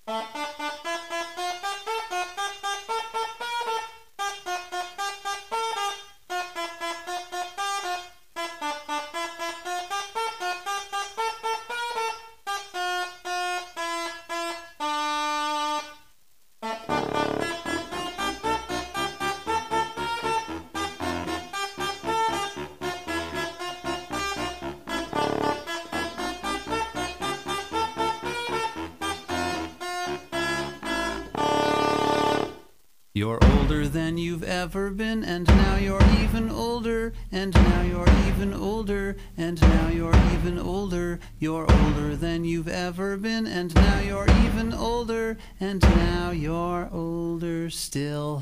You're older than you've ever been, and now you're even older, and now you're even older, and now you're even older. You're older than you've ever been, and now you're even older, and now you're older still.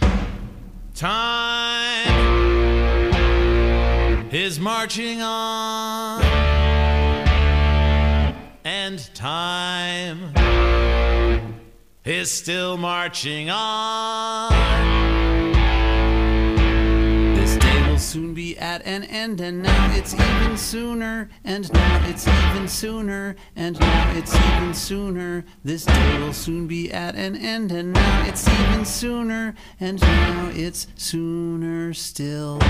Time is marching on, and time is still marching on. This day will soon be at an end, and now it's even sooner, and now it's even sooner, and now it's even sooner. This day will soon be at an end, and now it's even sooner, and now it's sooner still.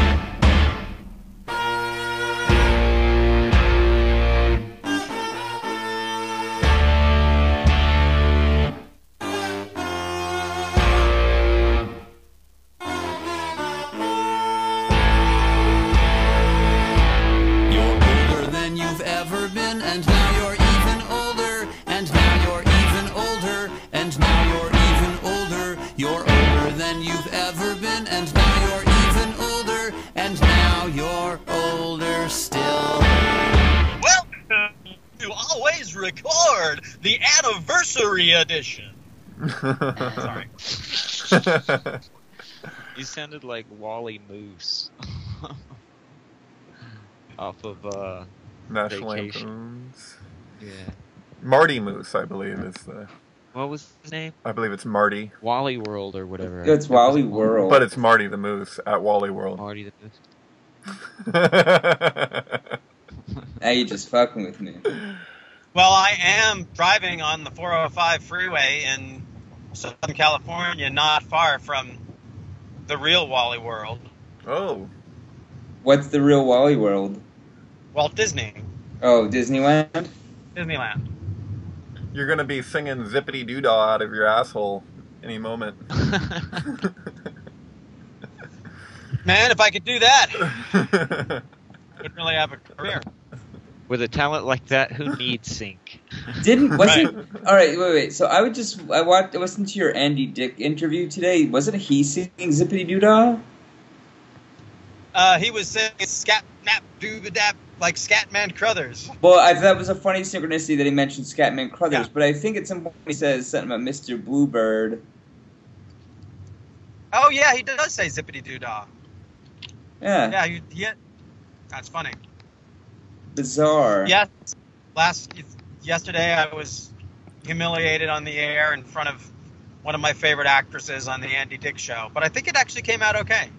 And now you're even older, and now you're even older, and now you're even older. You're older than you've ever been, and now you're even older, and now you're older still. Welcome to Always Record, the anniversary edition. Sorry. You sounded like Wally Moose. Off of, National Vacation. Anthems. Yeah. Marty Moose, I believe, is the... What was his name? I believe it's Marty. Wally World or whatever. It's Wally World. But it's Marty the Moose at Wally World. Marty the Moose. Now you just fucking with me. Well, I am driving on the 405 freeway in Southern California, not far from the real Wally World. Oh. What's the real Wally World? Walt Disney. Oh, Disneyland? Disneyland. You're going to be singing Zippity Doodah out of your asshole any moment. Man, if I could do that, I wouldn't really have a career. With a talent like that, who needs sync? Wasn't alright, wait. So I listened to your Andy Dick interview today. Wasn't he singing Zippity Doodah? He was saying scat nap doobadap like Scatman Crothers. Well, I thought that was a funny synchronicity that he mentioned Scatman Crothers, Yeah. but I think at some point he says something about Mr. Bluebird. Oh yeah, he does say zippity doodah. Yeah. Yeah, that's funny. Bizarre. Yes, yesterday I was humiliated on the air in front of one of my favorite actresses on the Andy Dick show, but I think it actually came out okay.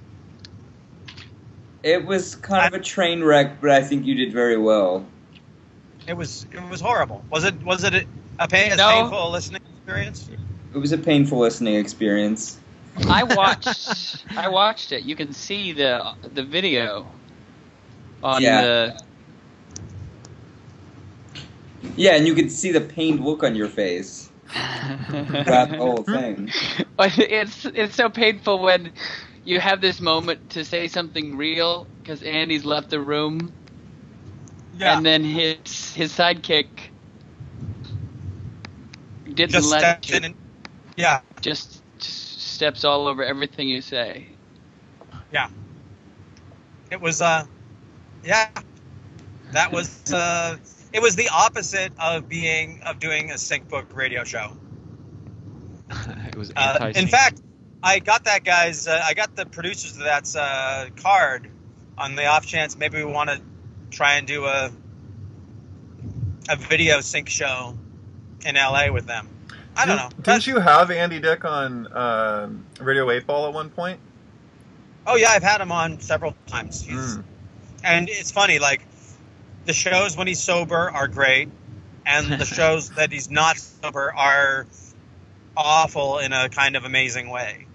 It was kind of a train wreck, but I think you did very well. It was horrible. Was it a painful listening experience? It was a painful listening experience. I watched it. You can see the video on the. Yeah, and you could see the pained look on your face. That whole thing. It's so painful when you have this moment to say something real because Andy's left the room, and then his sidekick didn't let you. Just steps all over everything you say. Yeah. It was that was it was the opposite of doing a sync book radio show. It was anti-sync. In fact, I got the producers of that's card on the off chance maybe we want to try and do a video sync show in LA with them. I don't know. Didn't you have Andy Dick on Radio 8 Ball at one point? Oh yeah, I've had him on several times. And it's funny, like the shows when he's sober are great, and the shows that he's not sober are awful in a kind of amazing way.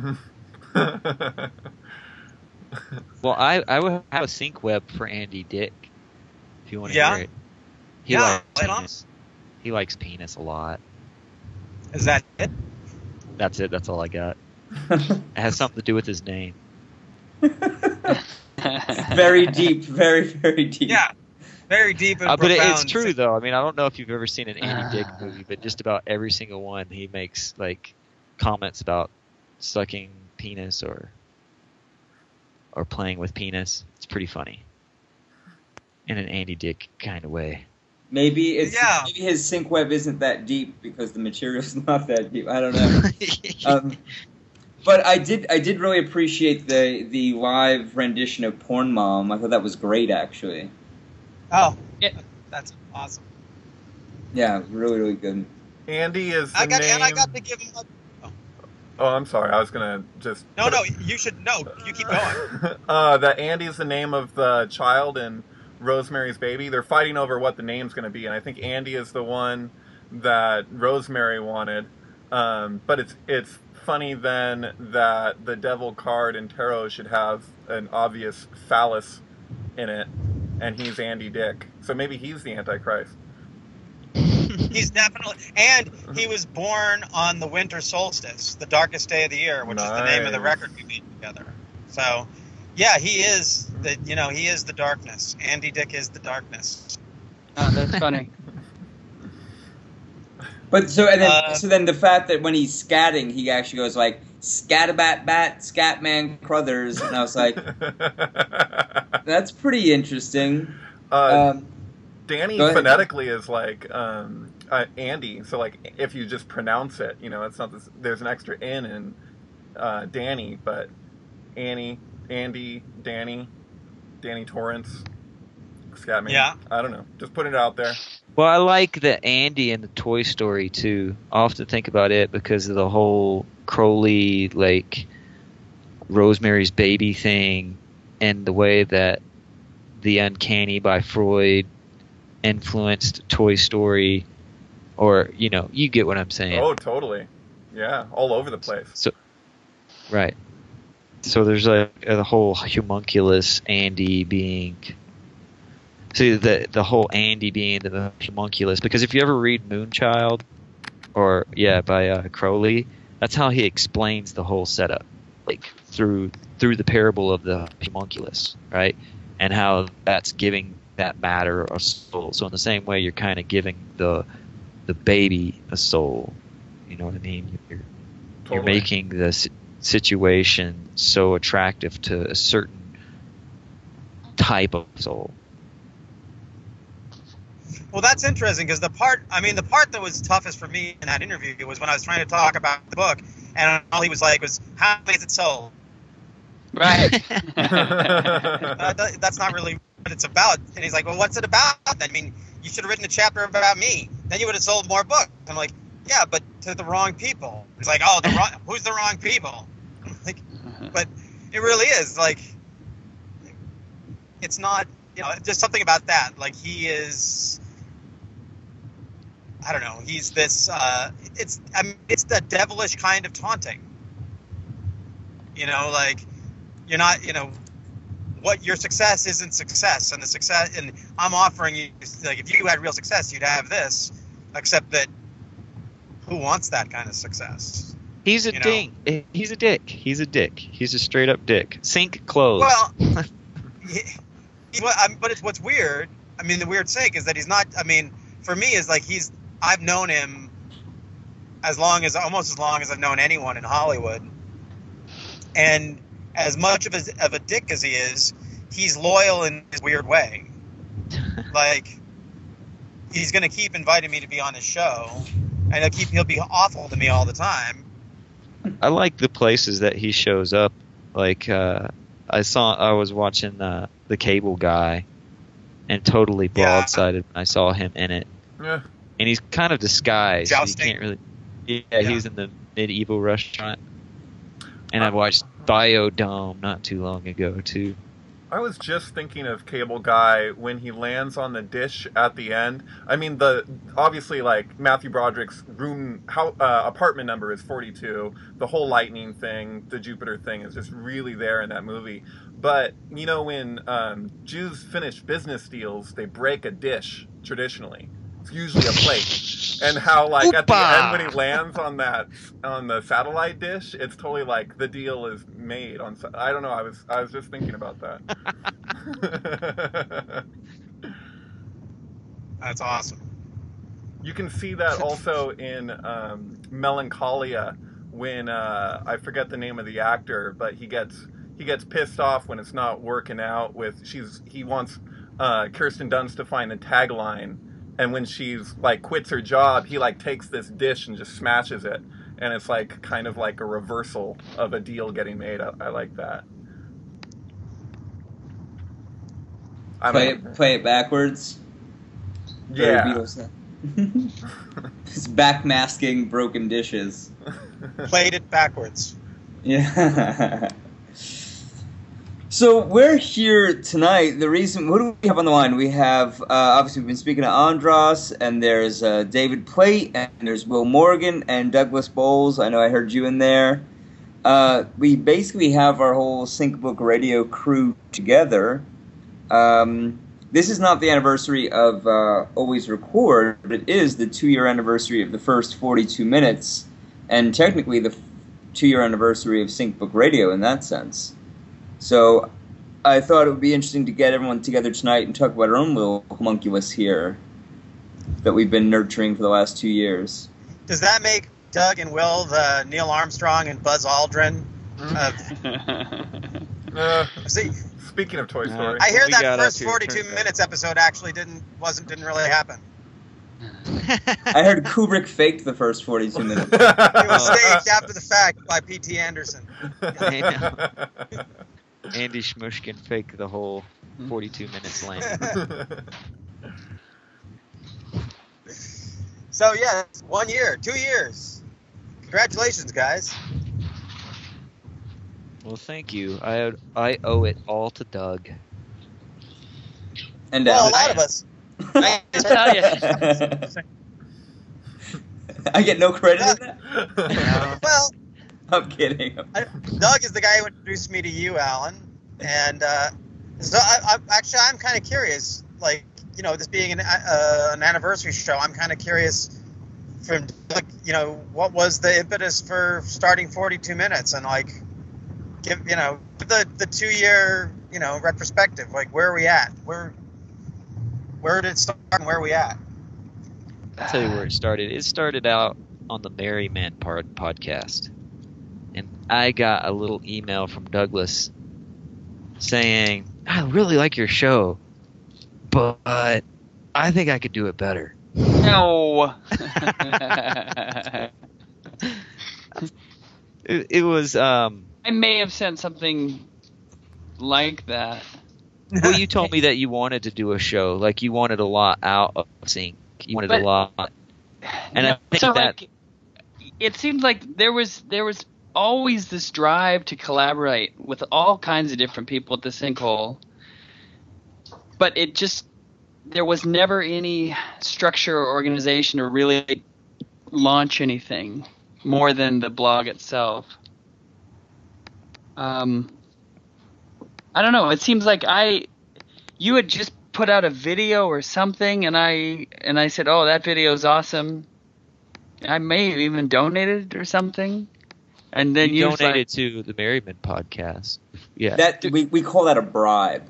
Well, I would have a sync web for Andy Dick if you want to hear it. He likes penis. He likes penis a lot. Is that it? That's it. That's all I got. It has something to do with his name. Very deep, very, very deep. Yeah, very deep and but profound. it's true though. I mean, I don't know if you've ever seen an Andy Dick movie, but just about every single one, he makes like comments about sucking penis or playing with penis. It's pretty funny in an Andy Dick kind of way. Maybe maybe his sync web isn't that deep because the material's not that deep. I don't know. But I did really appreciate the live rendition of Porn Mom. I thought that was great, actually. Oh, yeah, that's awesome. Yeah, really, really good. Andy is the name. And I got to give him a... Oh, I'm sorry. I was gonna just. No, you should know. You keep going. That Andy's the name of the child in Rosemary's Baby. They're fighting over what the name's going to be, and I think Andy is the one that Rosemary wanted. But it's funny then that the devil card in tarot should have an obvious phallus in it, and he's Andy Dick. So maybe he's the Antichrist. He's definitely, and he was born on the winter solstice, the darkest day of the year, which is the name of the record we made together. So, yeah, he is the darkness. Andy Dick is the darkness. Oh, that's funny. But so then the fact that when he's scatting, he actually goes like scatabat bat scatman Crothers, and I was like, that's pretty interesting. Danny phonetically is like Andy, so like if you just pronounce it, it's not this, there's an extra N in Danny, but Annie, Andy, Danny Torrance, Scatman. Yeah. I don't know. Just put it out there. Well, I like the Andy in the Toy Story too. I often think about it because of the whole Crowley, like Rosemary's Baby thing, and the way that the Uncanny by Freud influenced Toy Story, or you get what I'm saying. Oh, totally. Yeah, all over the place. So, right. So there's the whole homunculus Andy being. See the whole Andy being the homunculus, because if you ever read Moonchild, by Crowley, that's how he explains the whole setup, like through the parable of the homunculus, right? And how that's giving that matter a soul. So in the same way, you're kind of giving the baby a soul. You know what I mean? You're making the situation so attractive to a certain type of soul. Well, that's interesting because the part that was toughest for me in that interview was when I was trying to talk about the book, and all he was like was, "How is it sold?" Right. That's not really what it's about. And he's like, "Well, what's it about then? I mean, you should have written a chapter about me. Then you would have sold more books." I'm like, "Yeah, but to the wrong people." He's like, "Oh, who's the wrong people?" Like, but it really is like, it's not. Just something about that. Like he is. I don't know. He's this. It's the devilish kind of taunting. Like you're not. What your success isn't success, and the success, and I'm offering you. Like if you had real success, you'd have this. Except that, who wants that kind of success? He's a ding. He's a dick. He's a dick. He's a straight up dick. Sink clothes. Well, but it's what's weird. I mean, the weird thing is that he's not. I mean, for me, is like I've known him almost as long as I've known anyone in Hollywood, and as much of a dick as he is, he's loyal in his weird way. Like he's going to keep inviting me to be on his show, and he'll be awful to me all the time. I like the places that he shows up. Like I was watching the Cable Guy, and totally broadsided when I saw him in it. Yeah. And he's kind of disguised. Jousting. You can't really. Yeah, he's in the medieval restaurant. And I watched Biodome not too long ago too. I was just thinking of Cable Guy when he lands on the dish at the end. I mean, obviously, like, Matthew Broderick's apartment number is 42. The whole lightning thing, the Jupiter thing is just really there in that movie. But, you know, when Jews finish business deals, they break a dish, traditionally. It's usually a plate. And how, like, at the end when he lands on the satellite dish, it's totally like the deal is made on. I don't know. I was just thinking about that. That's awesome. You can see that also in Melancholia when I forget the name of the actor, but he gets pissed off when it's not working out with he wants Kirsten Dunst to find a tagline. And when she's, like, quits her job, he, like, takes this dish and just smashes it. And it's, like, kind of like a reversal of a deal getting made. I like that. Play it backwards? Yeah. It's backmasking broken dishes. Played it backwards. Yeah. So we're here tonight. What do we have on the line? We have, obviously we've been speaking to Andras, and there's David Plate, and there's Will Morgan, and Douglas Bowles. I know I heard you in there. We basically have our whole Sync Book Radio crew together. This is not the anniversary of Always Record, but it is the 2-year anniversary of the first 42 minutes, and technically the 2-year anniversary of Sync Book Radio in that sense. So I thought it would be interesting to get everyone together tonight and talk about our own little homunculus here that we've been nurturing for the last 2 years. Does that make Doug and Will the Neil Armstrong and Buzz Aldrin? Speaking of Toy Story, I hear that first 42 minutes episode actually didn't really happen. I heard Kubrick faked the first 42 minutes. It was staged after the fact by P.T. Anderson. Andy Shmushkin faked the whole 42 minutes length. So yeah, 1 year, 2 years. Congratulations, guys. Well, thank you. I owe it all to Doug. And well, a lot of us. I tell you. I get no credit in that? Well, I'm kidding. Doug is the guy who introduced me to you, Alan, and so I'm kind of curious. Like, you know, this being an anniversary show, I'm kind of curious from Doug, you know, what was the impetus for starting 42 minutes and like give the 2 year retrospective. Like, where are we at? Where did it start and where are we at? I'll tell you where it started. It started out on the Merry Men podcast. And I got a little email from Douglas saying, I really like your show, but I think I could do it better. No. It was... I may have sent something like that. Well, you told me that you wanted to do a show. Like, you wanted a lot out of Sync. You wanted a lot. And I think so, that... like, it seemed like there was always this drive to collaborate with all kinds of different people at the Sinkhole, but there was never any structure or organization to really launch anything more than the blog itself. I don't know. It seems like you had just put out a video or something, and I said, "Oh, that video is awesome." I may have even donated or something. And then you donated to the Merry Men podcast. Yeah, that we call that a bribe.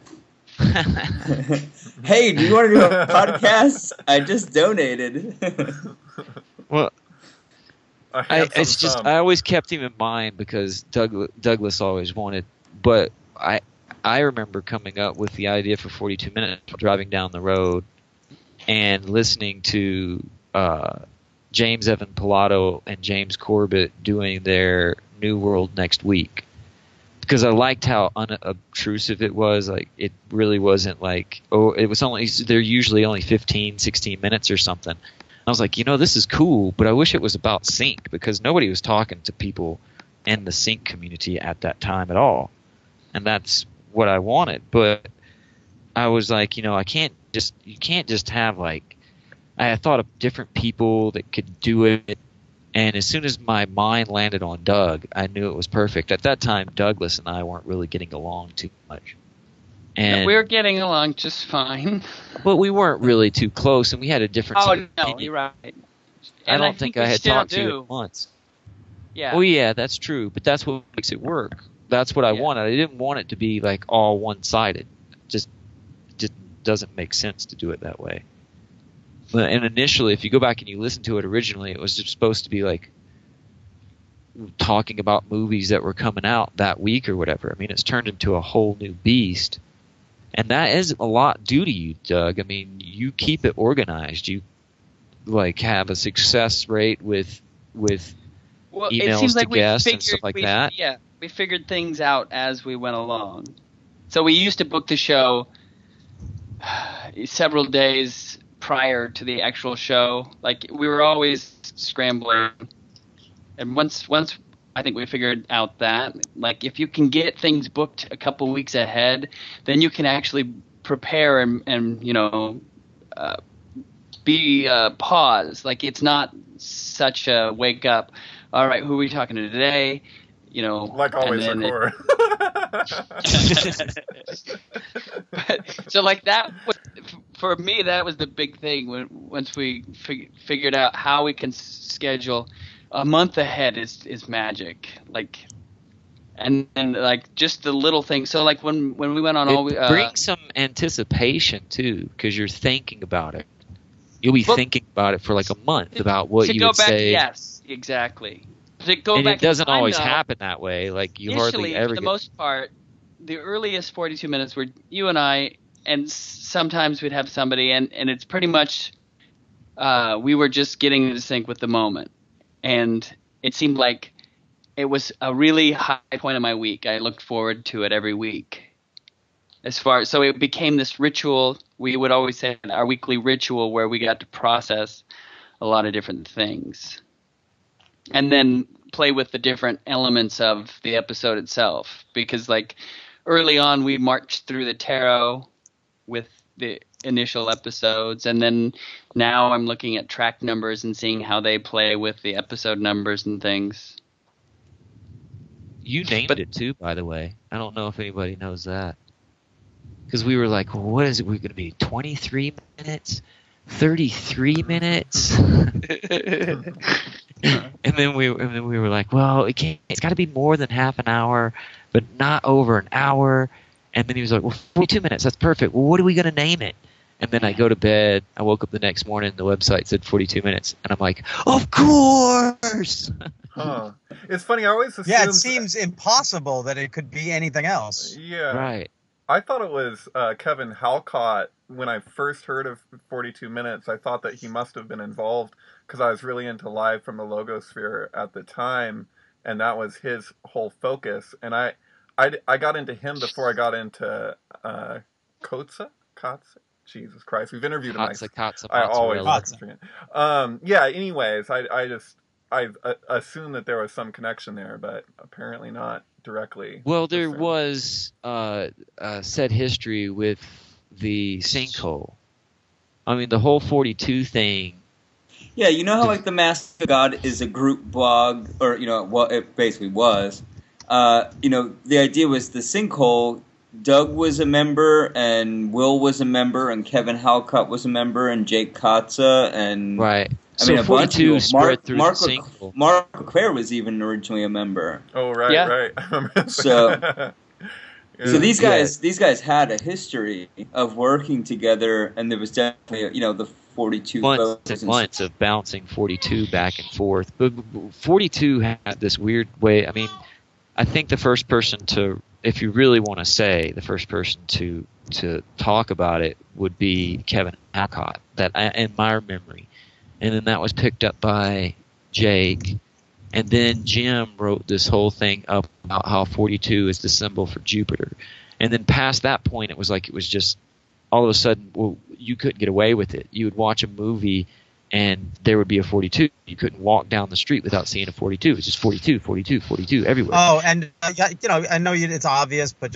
Hey, do you want to do a podcast? I just donated. Well, I always kept him in mind because Douglas always wanted, but I remember coming up with the idea for 42 minutes, driving down the road and listening to James Evan Pilato and James Corbett doing their New World Next Week, because I liked how unobtrusive it was. Like, it really wasn't like, they're usually only 15, 16 minutes or something. And I was like, this is cool, but I wish it was about Sync, because nobody was talking to people in the Sync community at that time at all. And that's what I wanted, but I was like, you can't just have like, I thought of different people that could do it, and as soon as my mind landed on Doug, I knew it was perfect. At that time, Douglas and I weren't really getting along too much. And we were getting along just fine. But we weren't really too close, and we had a different opinion. You're right. I don't think I had talked to you once. Yeah. Oh, yeah, that's true, but that's what makes it work. That's what I wanted. I didn't want it to be like all one-sided. Just doesn't make sense to do it that way. And initially, if you go back and you listen to it originally, it was just supposed to be like talking about movies that were coming out that week or whatever. I mean, it's turned into a whole new beast. And that is a lot due to you, Doug. I mean, you keep it organized. You like have a success rate with emails to guests and stuff like that. Yeah, we figured things out as we went along. So we used to book the show several days prior to the actual show. Like, we were always scrambling. And once I think we figured out that, like, if you can get things booked a couple weeks ahead, then you can actually prepare and be pause. Like, it's not such a wake up. All right, who are we talking to today? Like always, record. So, like, that was, for me, that was the big thing. Once we figured out how we can schedule a month ahead is magic. Like, and like just the little things. So, like, when we went on, it brings some anticipation too, because you're thinking about it. You'll be thinking about it for like a month about what you would say. Yes, exactly. And it doesn't always happen that way. Like, you hardly ever. For the most part, the earliest 42 minutes were you and I, and sometimes we'd have somebody, and it's pretty much we were just getting into sync with the moment, and it seemed like it was a really high point of my week. I looked forward to it every week. So it became this ritual. We would always say our weekly ritual where we got to process a lot of different things. And then play with the different elements of the episode itself. Because, like, early on we marched through the tarot with the initial episodes. And then now I'm looking at track numbers and seeing how they play with the episode numbers and things. You named it too, by the way. I don't know if anybody knows that. Because we were like, well, what is it? We're going to be 23 minutes? 33 minutes? And then we were like, well, it's got to be more than half an hour, but not over an hour. And then he was like, well, 42 minutes, that's perfect. Well, what are we going to name it? And then I go to bed. I woke up the next morning, and the website said 42 minutes. And I'm like, of course! Huh. It's funny, I always assumed... Yeah, it seems impossible that it could be anything else. Yeah. Right. I thought it was Kevin Halcott. When I first heard of 42 Minutes, I thought that he must have been involved because I was really into Live from the Logosphere at the time, and that was his whole focus. And I got into him before I got into Kotze? Jesus Christ, we've interviewed him. I always forget. Yeah. Anyways, I assumed that there was some connection there, but apparently not directly. Well, there was said history with the sinkhole. I mean, the whole 42 thing. Yeah, you know how like the Mask of God is a group blog, or what it basically was. The idea was the sinkhole. Doug was a member, and Will was a member, and Kevin Halcott was a member, and Jake Kotze, and right. I mean, a 42 spread through the sinkhole. Mark LeClaire was even originally a member. Oh, right, yeah. Right. I remember. So these guys had a history of working together, and there was definitely the 42 months of bouncing 42 back and forth. But 42 had this weird way. I mean, I think the first person to, if you really want to say, the first person to talk about it would be Kevin Halcott. That in my memory, and then that was picked up by Jake. And then Jim wrote this whole thing up about how 42 is the symbol for Jupiter. And then past that point, it was just all of a sudden, well, you couldn't get away with it. You would watch a movie and there would be a 42. You couldn't walk down the street without seeing a 42. It's just 42, 42, 42 everywhere. Oh, and I know it's obvious, but just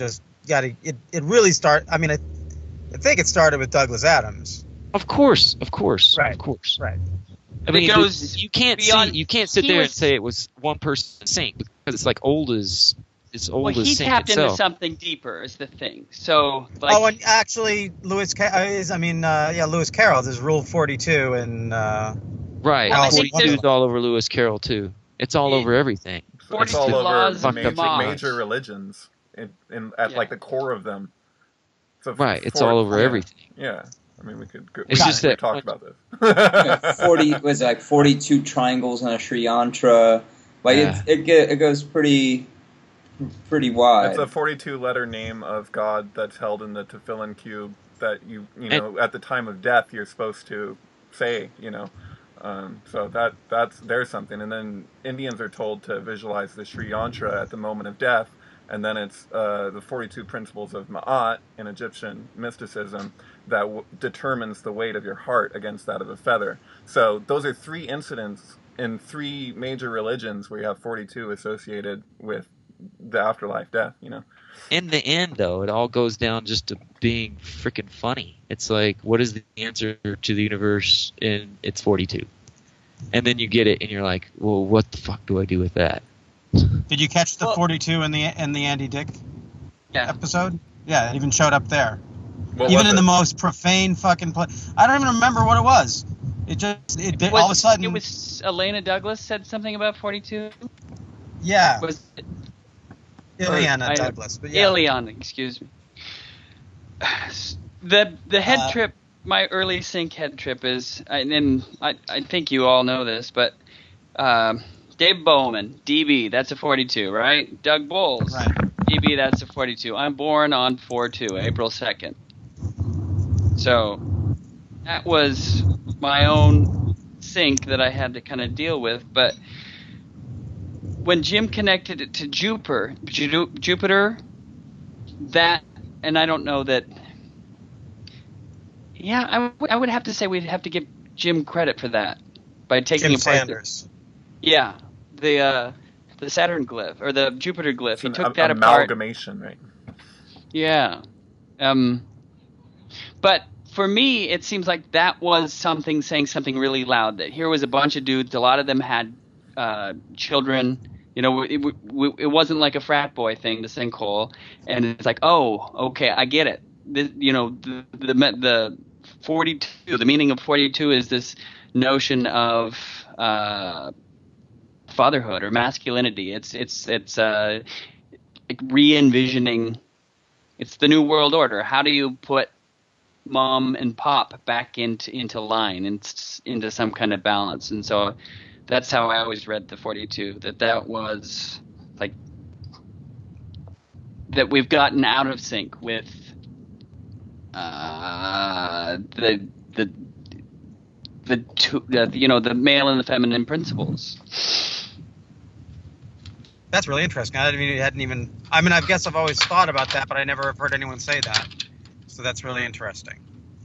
it really start. I mean, I think it started with Douglas Adams. Of course. Right. I mean, It goes you can't beyond- sit he there was- and say it was one person sync because it's like old as Well, he sync tapped into itself. something deeper is the thing. So, like, Oh, and actually, Lewis Carroll. There's Rule 42, and Right. I think 42 is there's- all over Lewis Carroll too. It's all over everything. It's 42 all over laws of major, Mach. major religions at Yeah. like the core of them. So Right. It's all over everything. Yeah. I mean, we could go, It's just we that- talked about this. 42 triangles on a Sri Yantra. Like Yeah. it goes pretty wide. It's a 42-letter name of God that's held in the tefillin cube that you know at the time of death you're supposed to say, so there's something. And then Indians are told to visualize the Sri Yantra at the moment of death, and then it's the 42 principles of Ma'at in Egyptian mysticism that determines the weight of your heart against that of a feather. So those are 3 incidents in 3 major religions where you have 42 associated with the afterlife, death. In the end, though, it all goes down just to being freaking funny. It's like, what is the answer to the universe? And it's 42. And then you get it, and you're like, well, what the fuck do I do with that? Did you catch the 42 in the Andy Dick yeah. episode? Yeah, it even showed up there. What Even was in the it? most profane fucking place. I don't even remember what it was. It all of a sudden. It was Elena Douglas said something about 42. Yeah, Was it Ileana I- Douglas. But yeah. Ileana, excuse me. The head trip, my early sync head trip is, and I think you all know this, but Dave Bowman, DB, that's a 42, right? Doug Bowles, Right. DB, that's a 42. I'm born on 4/2, April 2nd. So that was my own sync that I had to kind of deal with, but when Jim connected it to Jupiter, that, and I don't know that. Yeah, I would have to say we'd have to give Jim credit for that by taking Jim apart. Sanders. Yeah, the Saturn glyph or the Jupiter glyph. It's He an took that apart. amalgamation, right? Yeah. But for me, it seems like that was something saying something really loud. That here was a bunch of dudes. A lot of them had children. It wasn't like a frat boy thing, the sinkhole. And it's like, oh, okay, I get it. The 42. The meaning of 42 is this notion of fatherhood or masculinity. It's re-envisioning. It's the new world order. How do you put mom and pop back into line, into some kind of balance? And so that's how I always read the 42. That was like that we've gotten out of sync with the male and the feminine principles. That's really interesting. I guess I've always thought about that, but I never have heard anyone say that. So that's really interesting.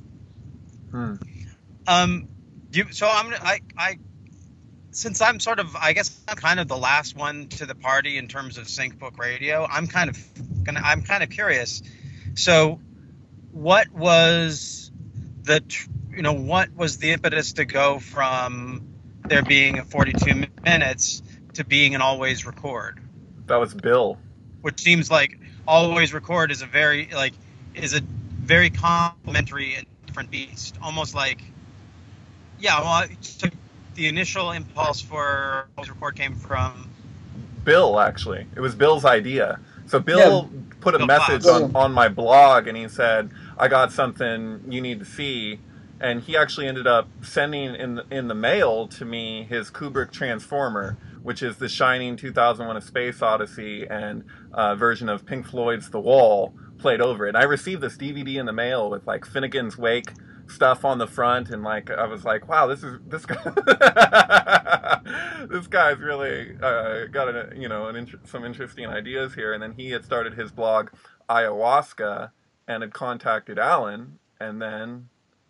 Since I'm kind of the last one to the party in terms of Sync Book Radio, I'm kind of curious. So, what was the impetus to go from there being a 42 minutes to being an always record? That was Bill. Which seems like always record is a very complementary and different beast. Almost like, so the initial impulse for always record came from Bill, actually. It was Bill's idea. So Bill put a Bill message Fox. on my blog, and he said, I got something you need to see. And he actually ended up sending in the mail to me his Kubrick Transformer, which is the Shining 2001: A Space Odyssey and version of Pink Floyd's The Wall played over it. And I received this DVD in the mail with like Finnegan's Wake stuff on the front, and like I was like, wow, this guy this guy's really got some interesting ideas here. And then he had started his blog Ayahuasca and had contacted Alan, and then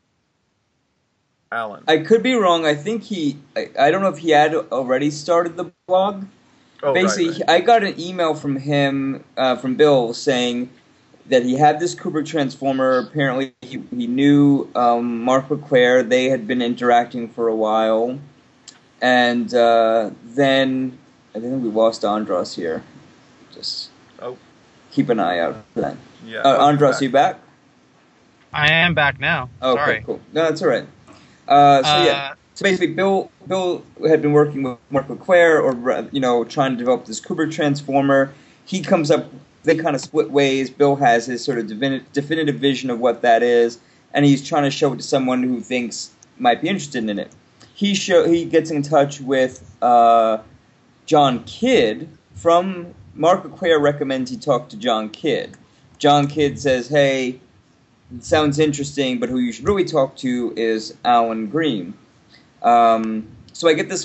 Alan. I could be wrong. I think I don't know if he had already started the blog. Oh, Basically, right. I got an email from him, from Bill, saying, that he had this Kubrick transformer. Apparently, he knew Mark LeClaire. They had been interacting for a while. And then, I think we lost Andros here. Just keep an eye out for that. Yeah. Andros, are you back? I am back now. Okay, Sorry. cool. No, that's all right. So basically, Bill had been working with Mark LeClaire, or trying to develop this Kubrick transformer. He comes up. They kind of split ways. Bill has his sort of definitive vision of what that is, and he's trying to show it to someone who thinks might be interested in it. He gets in touch with John Kidd from Mark LeClaire. Recommends he talk to John Kidd. John Kidd says, "Hey, it sounds interesting, but who you should really talk to is Alan Green." So I get this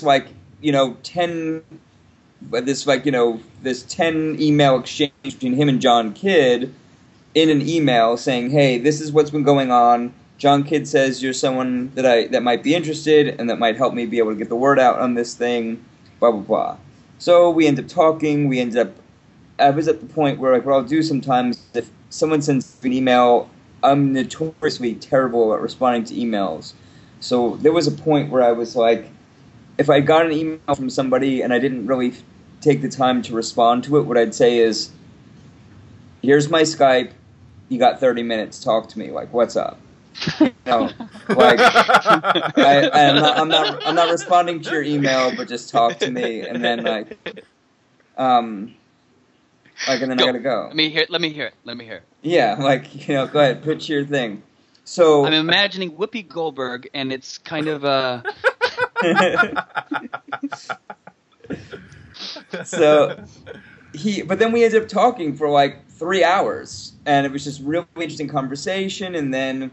10 email exchange between him and John Kidd in an email saying, "Hey, this is what's been going on. John Kidd says you're someone that might be interested and that might help me be able to get the word out on this thing, blah, blah, blah." So we end up talking. I was at the point where, what I'll do sometimes, if someone sends an email, I'm notoriously terrible at responding to emails. So there was a point where I was like, if I got an email from somebody and I didn't really take the time to respond to it, what I'd say is, "Here's my Skype. You got 30 minutes. Talk to me. What's up?" I'm not responding to your email, but just talk to me, and then and then I gotta go. Let me hear it. Yeah, go ahead, pitch your thing. So I'm imagining Whoopi Goldberg, and it's kind of but then we ended up talking for 3 hours, and it was just really interesting conversation. And then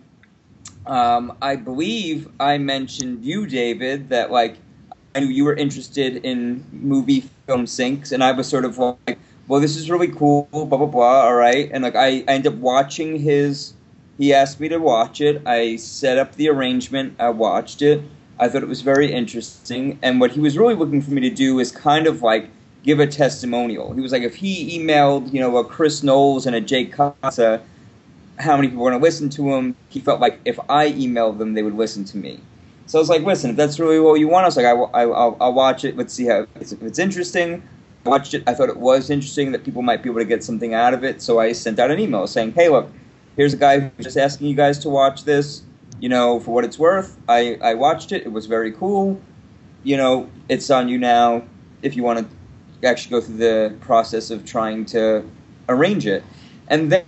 I believe I mentioned you, David, that I knew you were interested in movie film syncs, and I was sort of like, well, this is really cool, blah blah blah. All right, and I ended up watching his. He asked me to watch it. I set up the arrangement. I watched it. I thought it was very interesting. And what he was really looking for me to do is kind of give a testimonial. He was like, if he emailed, a Chris Knowles and a Jay Casa, how many people were going to listen to him? He felt like if I emailed them, they would listen to me. So I was like, listen, if that's really what you want, I was like, I'll watch it. Let's see if it's interesting. I watched it. I thought it was interesting that people might be able to get something out of it. So I sent out an email saying, hey, look, here's a guy who's just asking you guys to watch this. For what it's worth, I watched it. It was very cool. It's on you now if you want to actually go through the process of trying to arrange it. And then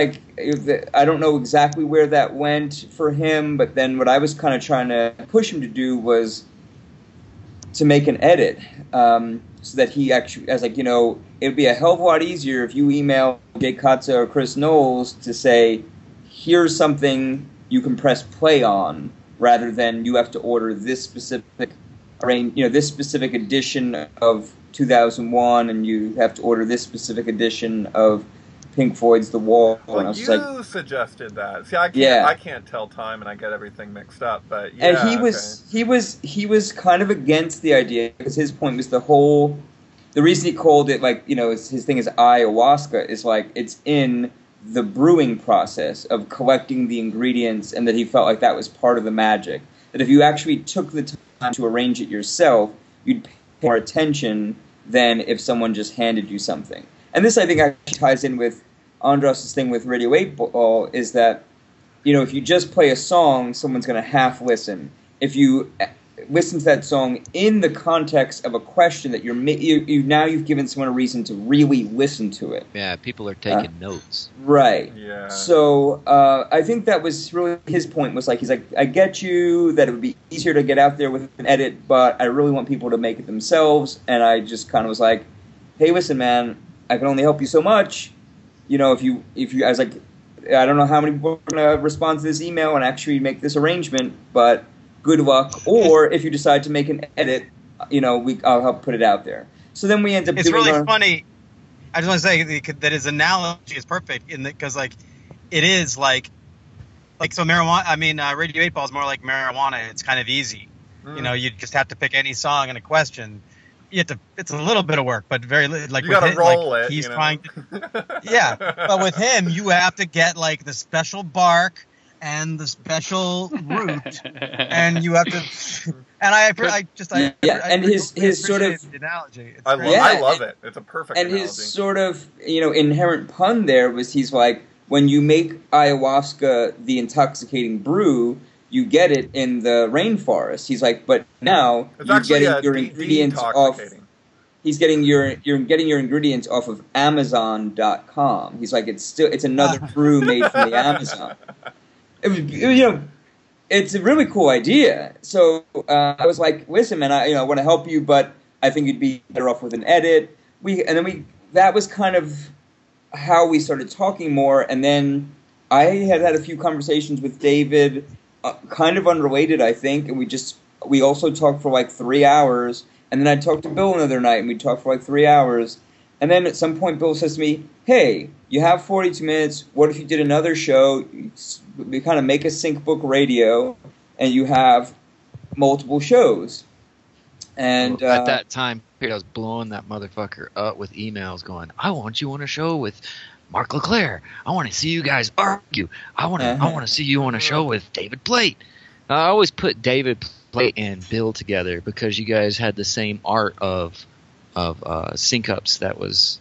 I don't know exactly where that went for him, but then what I was kind of trying to push him to do was to make an edit so that he actually, it would be a hell of a lot easier if you email Jay Katza or Chris Knowles to say, here's something you can press play on, rather than you have to order this specific this specific edition of 2001, and you have to order this specific edition of Pink Floyd's The Wall. Well, and I was you suggested that. See, I can't tell time, and I get everything mixed up. But yeah, and he was kind of against the idea, because his point was the reason he called it his thing is ayahuasca is it's in the brewing process of collecting the ingredients, and that he felt like that was part of the magic. That if you actually took the time to arrange it yourself, you'd pay more attention than if someone just handed you something. And this, I think, actually ties in with Andros' thing with Radio 8 Ball, is that, if you just play a song, someone's going to half listen. If you listen to that song in the context of a question that you've given someone a reason to really listen to it. Yeah, people are taking notes. Right. Yeah. So I think that was really his point, was he's like, I get you that it would be easier to get out there with an edit, but I really want people to make it themselves. And I just kind of was like, hey, listen, man, I can only help you so much. If you, I was like, I don't know how many people are going to respond to this email and actually make this arrangement, but good luck. Or if you decide to make an edit, I'll help put it out there. So then we end up. It's really funny. I just want to say that his analogy is perfect because it is so marijuana. I mean, Radio 8 Ball is more like marijuana. It's kind of easy. You just have to pick any song and a question. you have to. It's a little bit of work, but very like You with gotta him, roll like, it. He's you know? trying to. Yeah, but with him, you have to get like the special bark and the special root, and you have to. And I his sort of the analogy. It's I great. love it. It's a perfect and analogy. his sort of inherent pun there was he's like, when you make ayahuasca the intoxicating brew, you get it in the rainforest. He's like, but now It's you're actually getting your ingredients off. He's getting you're getting your ingredients off of Amazon.com. He's like, it's another brew made from the Amazon. It was it's a really cool idea. So I was like, listen, man, I want to help you, but I think you'd be better off with an edit. That was kind of how we started talking more, and then I had a few conversations with David, kind of unrelated, I think, and we also talked for like 3 hours, and then I talked to Bill another night, and we talked for like 3 hours, and then at some point Bill says to me, hey, you have 42 minutes, what if you did another show, you kind of make a sync book radio, and you have multiple shows. And at that time period, I was blowing that motherfucker up with emails going, I want you on a show with Mark LeClaire. I want to see you guys argue. I want to see you on a show with David Plate. I always put David Plate and Bill together because you guys had the same art of sync ups that was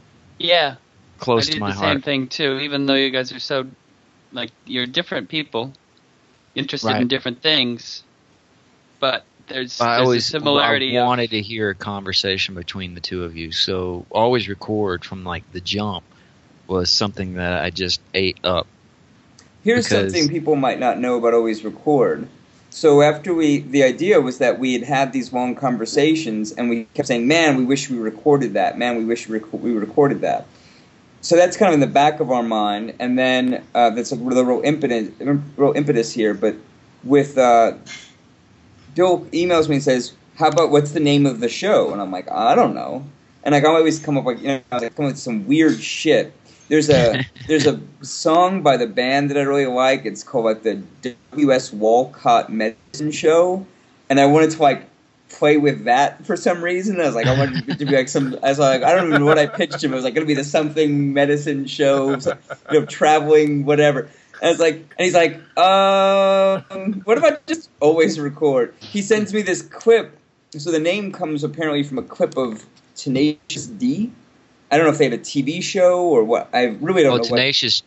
close to my heart. I did the same thing too, even though you guys are so you're different people, interested in different things, but there's a similarity. I wanted to hear a conversation between the two of you, so always record from the jump was something that I just ate up. Here's something people might not know about Always Record. So after the idea was that we had these long conversations, and we kept saying, man, we wish we recorded that. Man, we wish we recorded that. So that's kind of in the back of our mind, and then that's the real impetus here. But with Bill emails me and says, how about what's the name of the show? And I'm like, I don't know. And I always come up come up with some weird shit. There's a song by the band that I really like. It's called the W.S. Walcott Medicine Show, and I wanted to play with that for some reason. I was like, I wanted it to be I was like, I don't even know what I pitched him. It was like going to be the something medicine show, traveling whatever. And I was like, and he's like, what if I just Always Record? He sends me this clip. So the name comes apparently from a clip of Tenacious D. I don't know if they have a TV show or what. I really don't know. Tenacious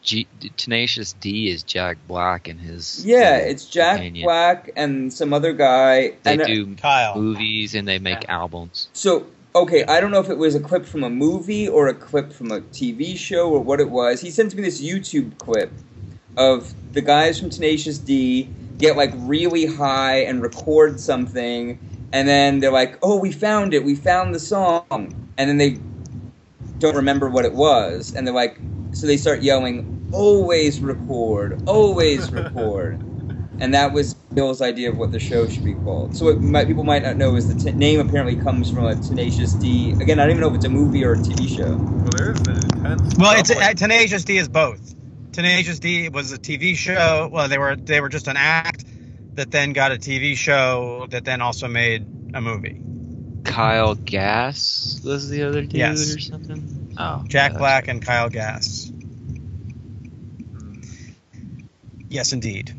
D is Jack Black and his. Yeah, it's Jack companion. Black and some other guy. They do Kyle. movies and they make albums. So, okay, I don't know if it was a clip from a movie or a clip from a TV show or what it was. He sends me this YouTube clip of the guys from Tenacious D get really high and record something, and then they're like, oh, we found it, we found the song, and then they don't remember what it was, and they're like, so they start yelling, always record, and that was Bill's idea of what the show should be called. So what people might not know is the name apparently comes from a Tenacious D. Again, I don't even know if it's a movie or a TV show. Well, there is an intense. Well, Tenacious D is both. Tenacious D was a TV show. Well, they were just an act that then got a TV show that then also made a movie. Kyle Gass was the other dude Yes. or something? Oh, Jack Black and Kyle Gass. Yes, indeed.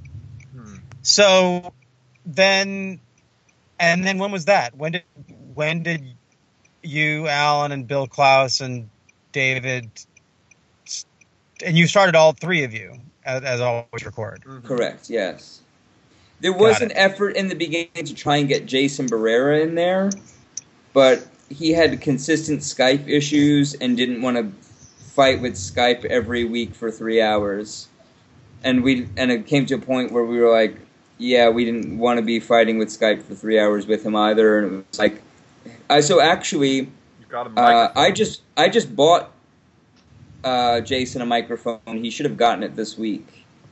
So then when was that? When did you, Alan, and Bill Klaus and David, and you started all three of you as Always Record? Mm-hmm. Correct, yes. There was Got an it. effort in the beginning to try and get Jason Barrera in there, but he had consistent Skype issues and didn't want to fight with Skype every week for 3 hours. And it came to a point where we were like, yeah, we didn't want to be fighting with Skype for 3 hours with him either. And it was like, so actually, You've got a microphone. I just bought Jason a microphone. He should have gotten it this week.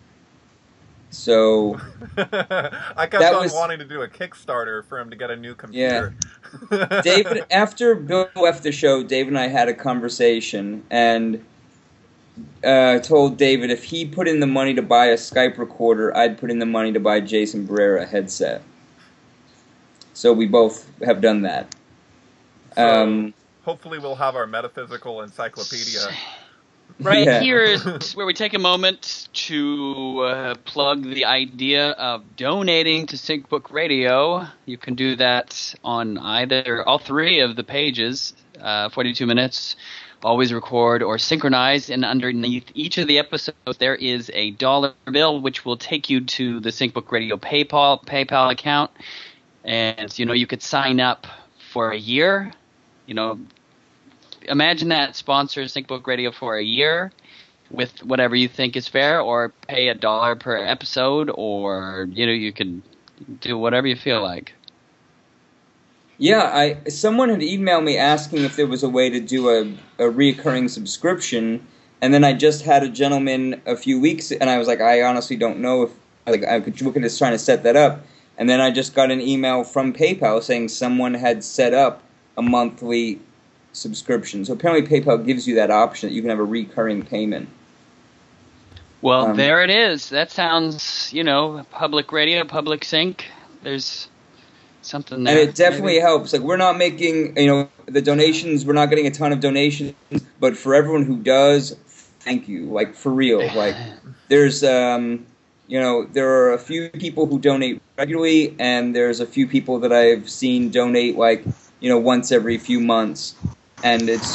So I kept on wanting to do a Kickstarter for him to get a new computer. Yeah. David, after Bill left the show, David and I had a conversation, and told David if he put in the money to buy a Skype recorder, I'd put in the money to buy Jason Barrera a headset. So we both have done that. Hopefully we'll have our metaphysical encyclopedia. Right here is where we take a moment to plug the idea of donating to SyncBook Radio. You can do that on either all three of the pages, 42 minutes, Always Record, or Synchronize. And underneath each of the episodes, there is a dollar bill, which will take you to the SyncBook Radio PayPal account. And, you could sign up for a year, imagine that, sponsor SyncBook Radio for a year with whatever you think is fair, or pay $1 per episode, or you can do whatever you feel like. Yeah, someone had emailed me asking if there was a way to do a reoccurring subscription, and then I just had a gentleman a few weeks, and I was like, I honestly don't know if I could look at trying to set that up, and then I just got an email from PayPal saying someone had set up a monthly subscription. So apparently PayPal gives you that option that you can have a recurring payment. Well, there it is. That sounds, public radio, public sync. There's something there. And it definitely helps. Like, we're not making, the donations, we're not getting a ton of donations, but for everyone who does, thank you. Like, for real. Like, there's, there are a few people who donate regularly, and there's a few people that I've seen donate, once every few months. And it's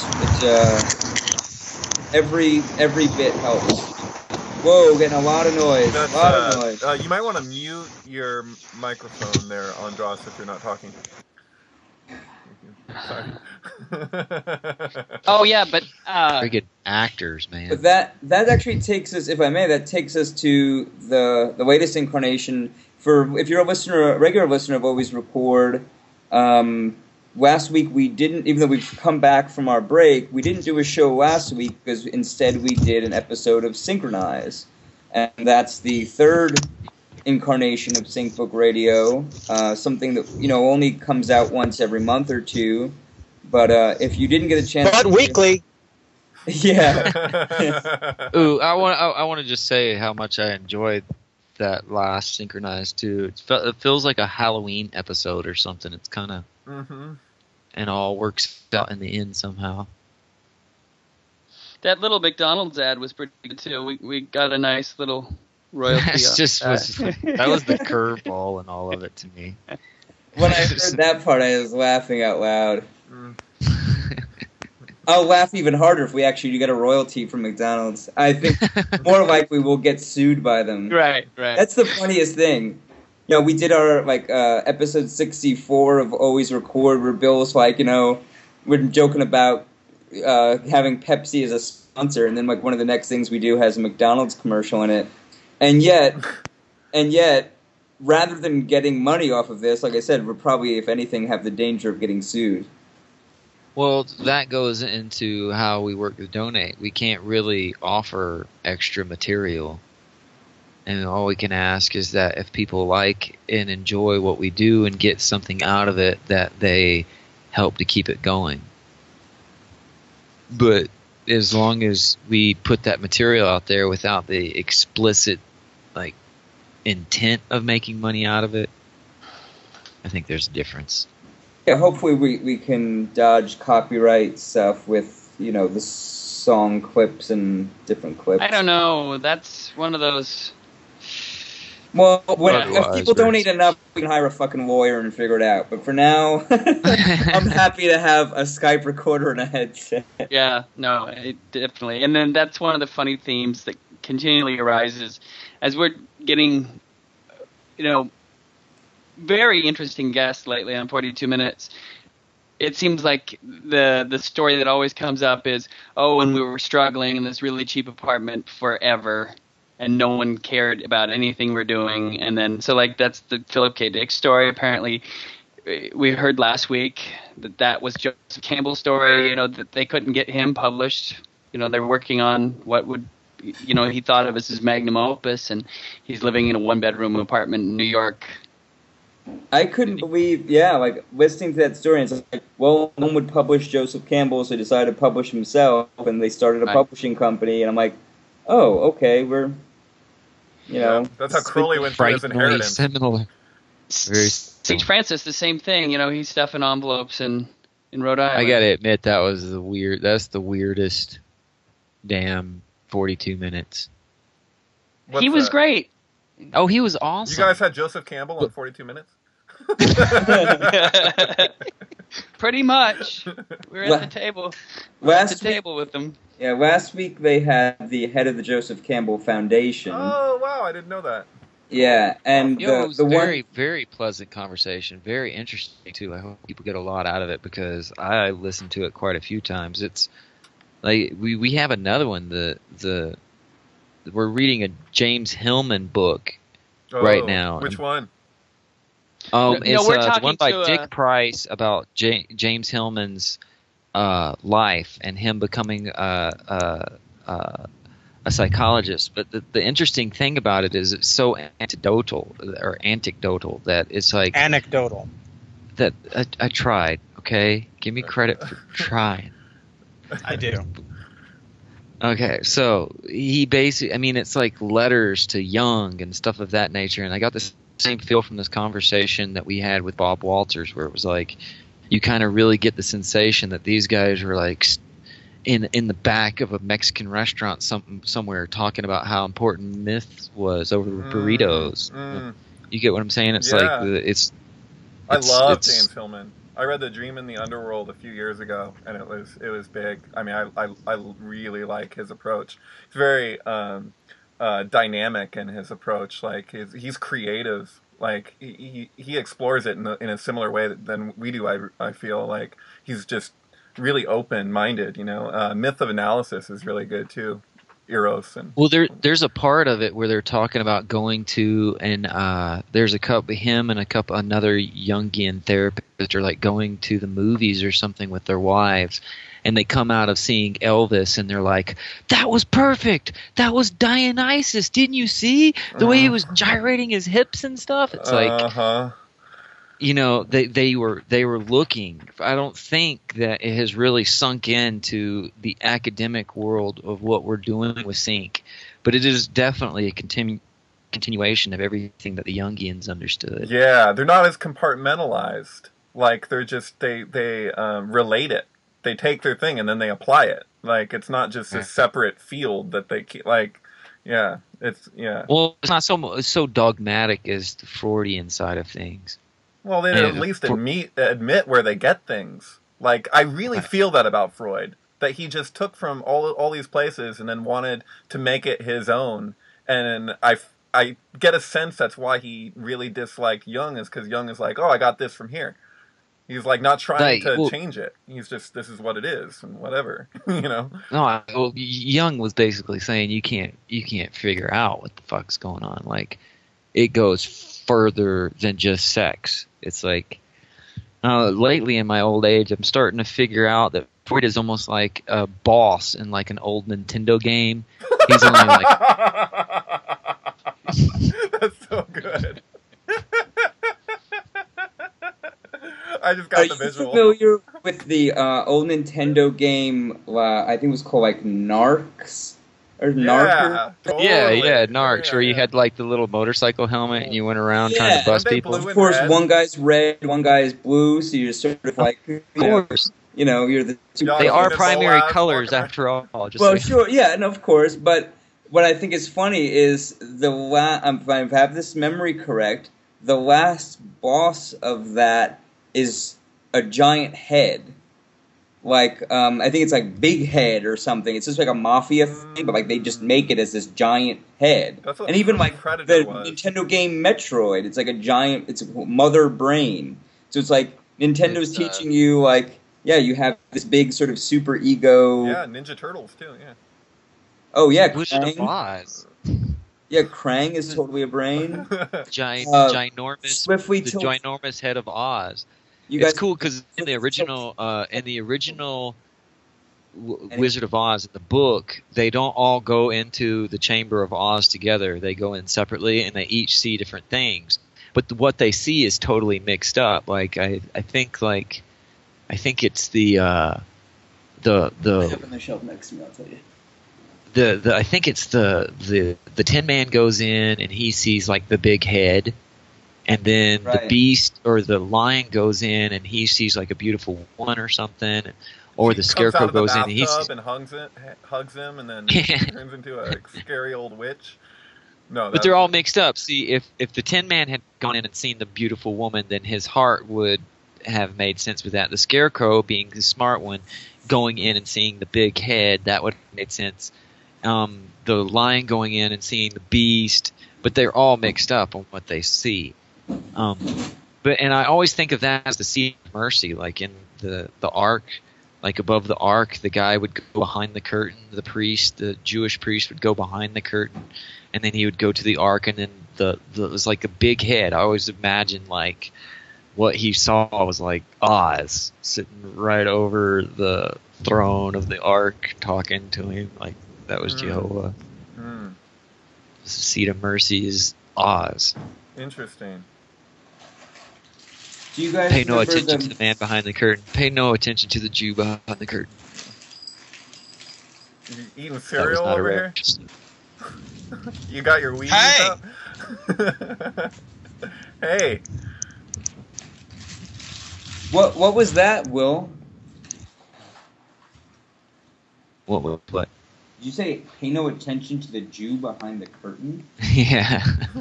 every bit helps. Whoa, getting a lot of noise. You might want to mute your microphone there, Andras, if you're not talking. Sorry. Oh yeah, but very good actors, man. But that actually takes us, if I may, to the latest incarnation. If you're a regular listener of Always Record. Last week we didn't, even though we've come back from our break, we didn't do a show last week because instead we did an episode of Synchronize. And that's the third incarnation of SyncBook Radio, something that, only comes out once every month or two. But if you didn't get a chance... But weekly! Yeah. Ooh, I want to just say how much I enjoyed that last Synchronize, too. It feels like a Halloween episode or something. It's kind of... Mm-hmm. And all works out in the end somehow. That little McDonald's ad was pretty good too. We got a nice little royalty. That was the curveball and all of it to me. When I heard that part, I was laughing out loud. I'll laugh even harder if we actually get a royalty from McDonald's. I think more likely we'll get sued by them. Right. That's the funniest thing. We did our, episode 64 of Always Record, where Bill's we're joking about having Pepsi as a sponsor, and then, one of the next things we do has a McDonald's commercial in it. And yet, rather than getting money off of this, like I said, we'll probably, if anything, have the danger of getting sued. Well, that goes into how we work with Donate. We can't really offer extra material. And all we can ask is that if people like and enjoy what we do and get something out of it, that they help to keep it going. But as long as we put that material out there without the explicit intent of making money out of it, I think there's a difference. Yeah, hopefully we can dodge copyright stuff with, the song clips and different clips. I don't know. That's one of those... Well, if people donate enough, we can hire a fucking lawyer and figure it out. But for now, I'm happy to have a Skype recorder and a headset. Yeah, no, definitely. And then that's one of the funny themes that continually arises as we're getting, very interesting guests lately on 42 Minutes. It seems like the story that always comes up is, when we were struggling in this really cheap apartment forever, and no one cared about anything we're doing. And then, that's the Philip K. Dick story. Apparently, we heard last week that was Joseph Campbell's story, that they couldn't get him published. They're working on what would, he thought of as his magnum opus, and he's living in a one-bedroom apartment in New York. I couldn't believe, listening to that story, it's like, well, no one would publish Joseph Campbell, so he decided to publish himself, and they started a publishing company, and I'm like, oh, okay, we're... that's how Crowley went through his inheritance. St. Francis, the same thing. He's stuffing envelopes and in Rhode Island. I gotta admit that's the weirdest damn 42 minutes. He was great. Oh, he was awesome. You guys had Joseph Campbell in 42 minutes? Pretty much. We were at the table. With them. Yeah, last week they had the head of the Joseph Campbell Foundation. Oh, wow, I didn't know that. Yeah, and it was very, very pleasant conversation. Very interesting, too. I hope people get a lot out of it because I listened to it quite a few times. It's like we have another one. We're reading a James Hillman book right now. Which one? It's the one by Dick Price about James Hillman's life and him becoming a psychologist. But the interesting thing about it is it's so anecdotal that it's like anecdotal. That I tried. Okay, give me credit for trying. I do. Okay, so he basically, I mean, it's like letters to Jung and stuff of that nature, and I got this same feel from this conversation that we had with Bob Walters, where it was like, you kind of really get the sensation that these guys were like in the back of a Mexican restaurant somewhere talking about how important myth was over burritos. You get what I'm saying? It's like I love James Hillman. I read The Dream in the Underworld a few years ago, and it was big. I mean, I really like his approach. It's very dynamic in his approach. Like he's creative. Like he explores it in a similar way than we do. I feel like he's just really open-minded. You know, Myth of Analysis is really good too. Eros and there's a part of it where they're talking about going to and there's another Jungian therapist are like going to the movies or something with their wives, and they come out of seeing Elvis and they're like, that was perfect, that was Dionysus, didn't you see the way he was gyrating his hips and stuff? It's like you know, they were looking. I don't think that it has really sunk into the academic world of what we're doing with Sync, but it is definitely a continuation of everything that the Jungians understood. Yeah, they're not as compartmentalized. Like they're just they relate it. They take their thing and then they apply it. Like it's not just a separate field that they keep. Like yeah, it's yeah. Well, it's not so dogmatic as the Freudian side of things. Well, they at least admit where they get things. Like, I really feel that about Freud, that he just took from all these places and then wanted to make it his own. And I get a sense that's why he really disliked Jung, is because Jung is like, oh, I got this from here. He's like not trying to change it. He's just, this is what it is and whatever, you know? No, well, Jung was basically saying you can't figure out what the fuck's going on. Like, it goes further than just sex. It's like lately in my old age, I'm starting to figure out that Freud is almost like a boss in like an old Nintendo game. He's only like that's so good. I just got the visual. Are you familiar with the old Nintendo game? I think it was called like Narcs. Or Narc? Totally. Yeah, Narcs, where you had like the little motorcycle helmet and you went around trying to bust people. Of course, one guy's red, one guy's blue, so you're sort of like, you're the two. They are primary colors after all. Sure, yeah, and of course, but what I think is funny is if I have this memory correct, the last boss of that is a giant head. Like, I think it's like Big Head or something. It's just like a mafia thing, but like they just make it as this giant head. And even like the Nintendo game Metroid, it's like a giant, it's a mother brain. So it's like Nintendo's teaching you like, yeah, you have this big sort of super ego. Yeah, Ninja Turtles too, yeah. Oh yeah, Wizard of Oz. Yeah, Krang is totally a brain. ginormous head of Oz. It's cool because in the original Wizard of Oz, in the book, they don't all go into the Chamber of Oz together. They go in separately, and they each see different things. But what they see is totally mixed up. Like I think it's the I have on the shelf next to me. I'll tell you. I think it's the Tin Man goes in and he sees like the big head. and then the Right. beast or the lion goes in and he sees like a beautiful woman or something, or the He comes scarecrow out of the goes in and he bathtub sees. and hugs him, and then turns into a scary old witch. No, But they're all mixed up. See, if the Tin Man had gone in and seen the beautiful woman, then his heart would have made sense with that. The Scarecrow, being the smart one, going in and seeing the big head, that would have made sense. The lion going in and seeing the beast, but they're all mixed up on what they see. And I always think of that as the seat of mercy, like in the ark. Like above the ark, the guy would go behind the curtain. The priest, the Jewish priest, would go behind the curtain, and then he would go to the ark, and then it was like a big head. I always imagined like what he saw was like Oz sitting right over the throne of the ark, talking to him. Like that was Jehovah. Mm. The seat of mercy is Oz. Interesting. Do you guys Pay no remember attention to the man behind the curtain. Pay no attention to the Jew behind the curtain. You eating That was cereal not a over here? reference. You got your Wheaties Hey! up? Hey. What was that, Will? What? Did you say pay no attention to the Jew behind the curtain? Yeah.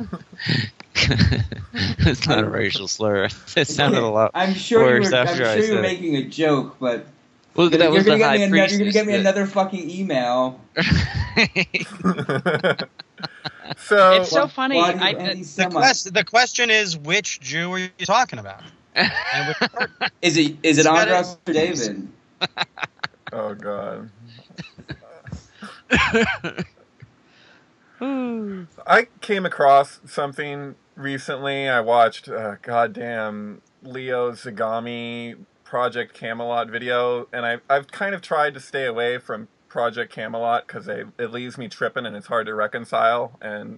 It's not a racial slur. It sounded a lot I'm sure worse you were, after I I'm sure said you're it. making a joke, but Well, that was you're the gonna high priest. you're gonna get me another fucking email. So It's so funny. Why do you I, anti-Semite? The question is, which Jew are you talking about? And which part? Is it gotta- Andros or David? oh god. I came across something recently. I watched goddamn Leo Zagami Project Camelot video, and I've kind of tried to stay away from Project Camelot because it leaves me tripping and it's hard to reconcile. And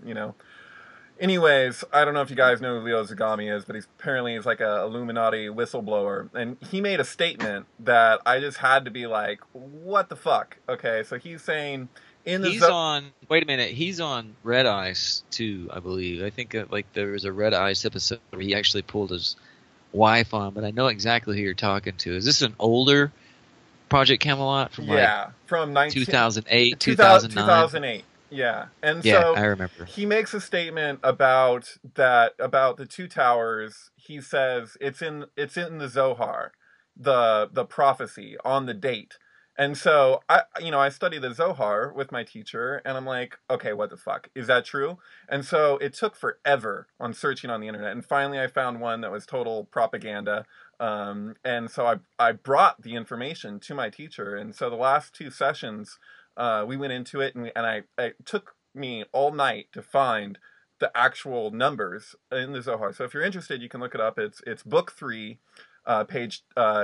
anyways, I don't know if you guys know who Leo Zagami is, but he's like a Illuminati whistleblower, and he made a statement that I just had to be like, what the fuck? Okay, so he's saying. He's on. Wait a minute. He's on Red Ice too, I believe. I think like there was a Red Ice episode where he actually pulled his wife on, but I know exactly who you're talking to. Is this an older Project Camelot from from 2008, 2009? 2008. Yeah, and Yeah, so I remember. he makes a statement about the two towers. He says it's in the Zohar, the prophecy on the date. And so I study the Zohar with my teacher, and I'm like, okay, what the fuck? Is that true? And so it took forever on searching on the internet, and finally I found one that was total propaganda. And so I brought the information to my teacher, and so the last two sessions, we went into it, and it took me all night to find the actual numbers in the Zohar. So if you're interested, you can look it up. It's book 3, page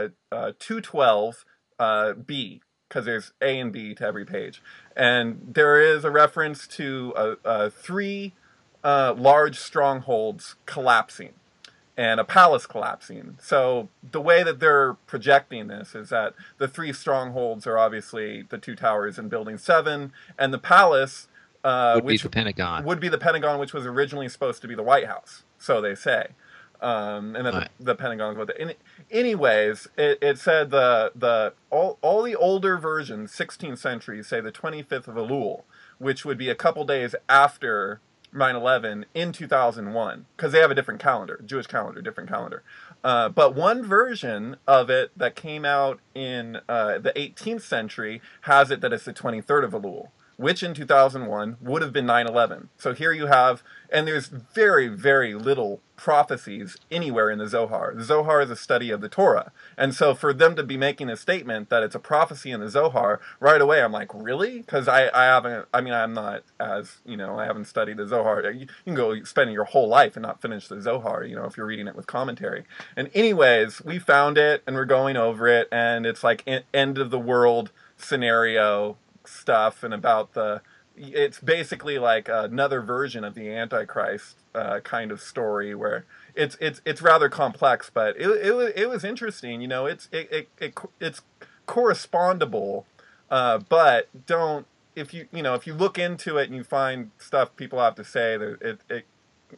212. B, because there's A and B to every page, and there is a reference to 3 large strongholds collapsing and a palace collapsing. So the way that they're projecting this is that the 3 strongholds are obviously the 2 towers in Building 7, and the palace Would be the Pentagon. would be the Pentagon, which was originally supposed to be the White House, so they say. And then Right. the Pentagon was anyways, it said all the older versions, 16th century, say the 25th of Elul, which would be a couple days after 9/11 in 2001, because they have a different calendar, Jewish calendar, different calendar. But one version of it that came out in the 18th century has it that it's the 23rd of Elul, which in 2001 would have been 9/11. So here you have, and there's very, very little prophecies anywhere in the Zohar. The Zohar is a study of the Torah. And so for them to be making a statement that it's a prophecy in the Zohar, right away I'm like, really? Because I'm not as, I haven't studied the Zohar. You can go spend your whole life and not finish the Zohar, if you're reading it with commentary. And anyways, we found it and we're going over it, and it's like end of the world scenario stuff, and it's basically like another version of the Antichrist kind of story, where it's rather complex, but it was interesting. It's correspondable, but if you look into it and you find stuff people have to say, that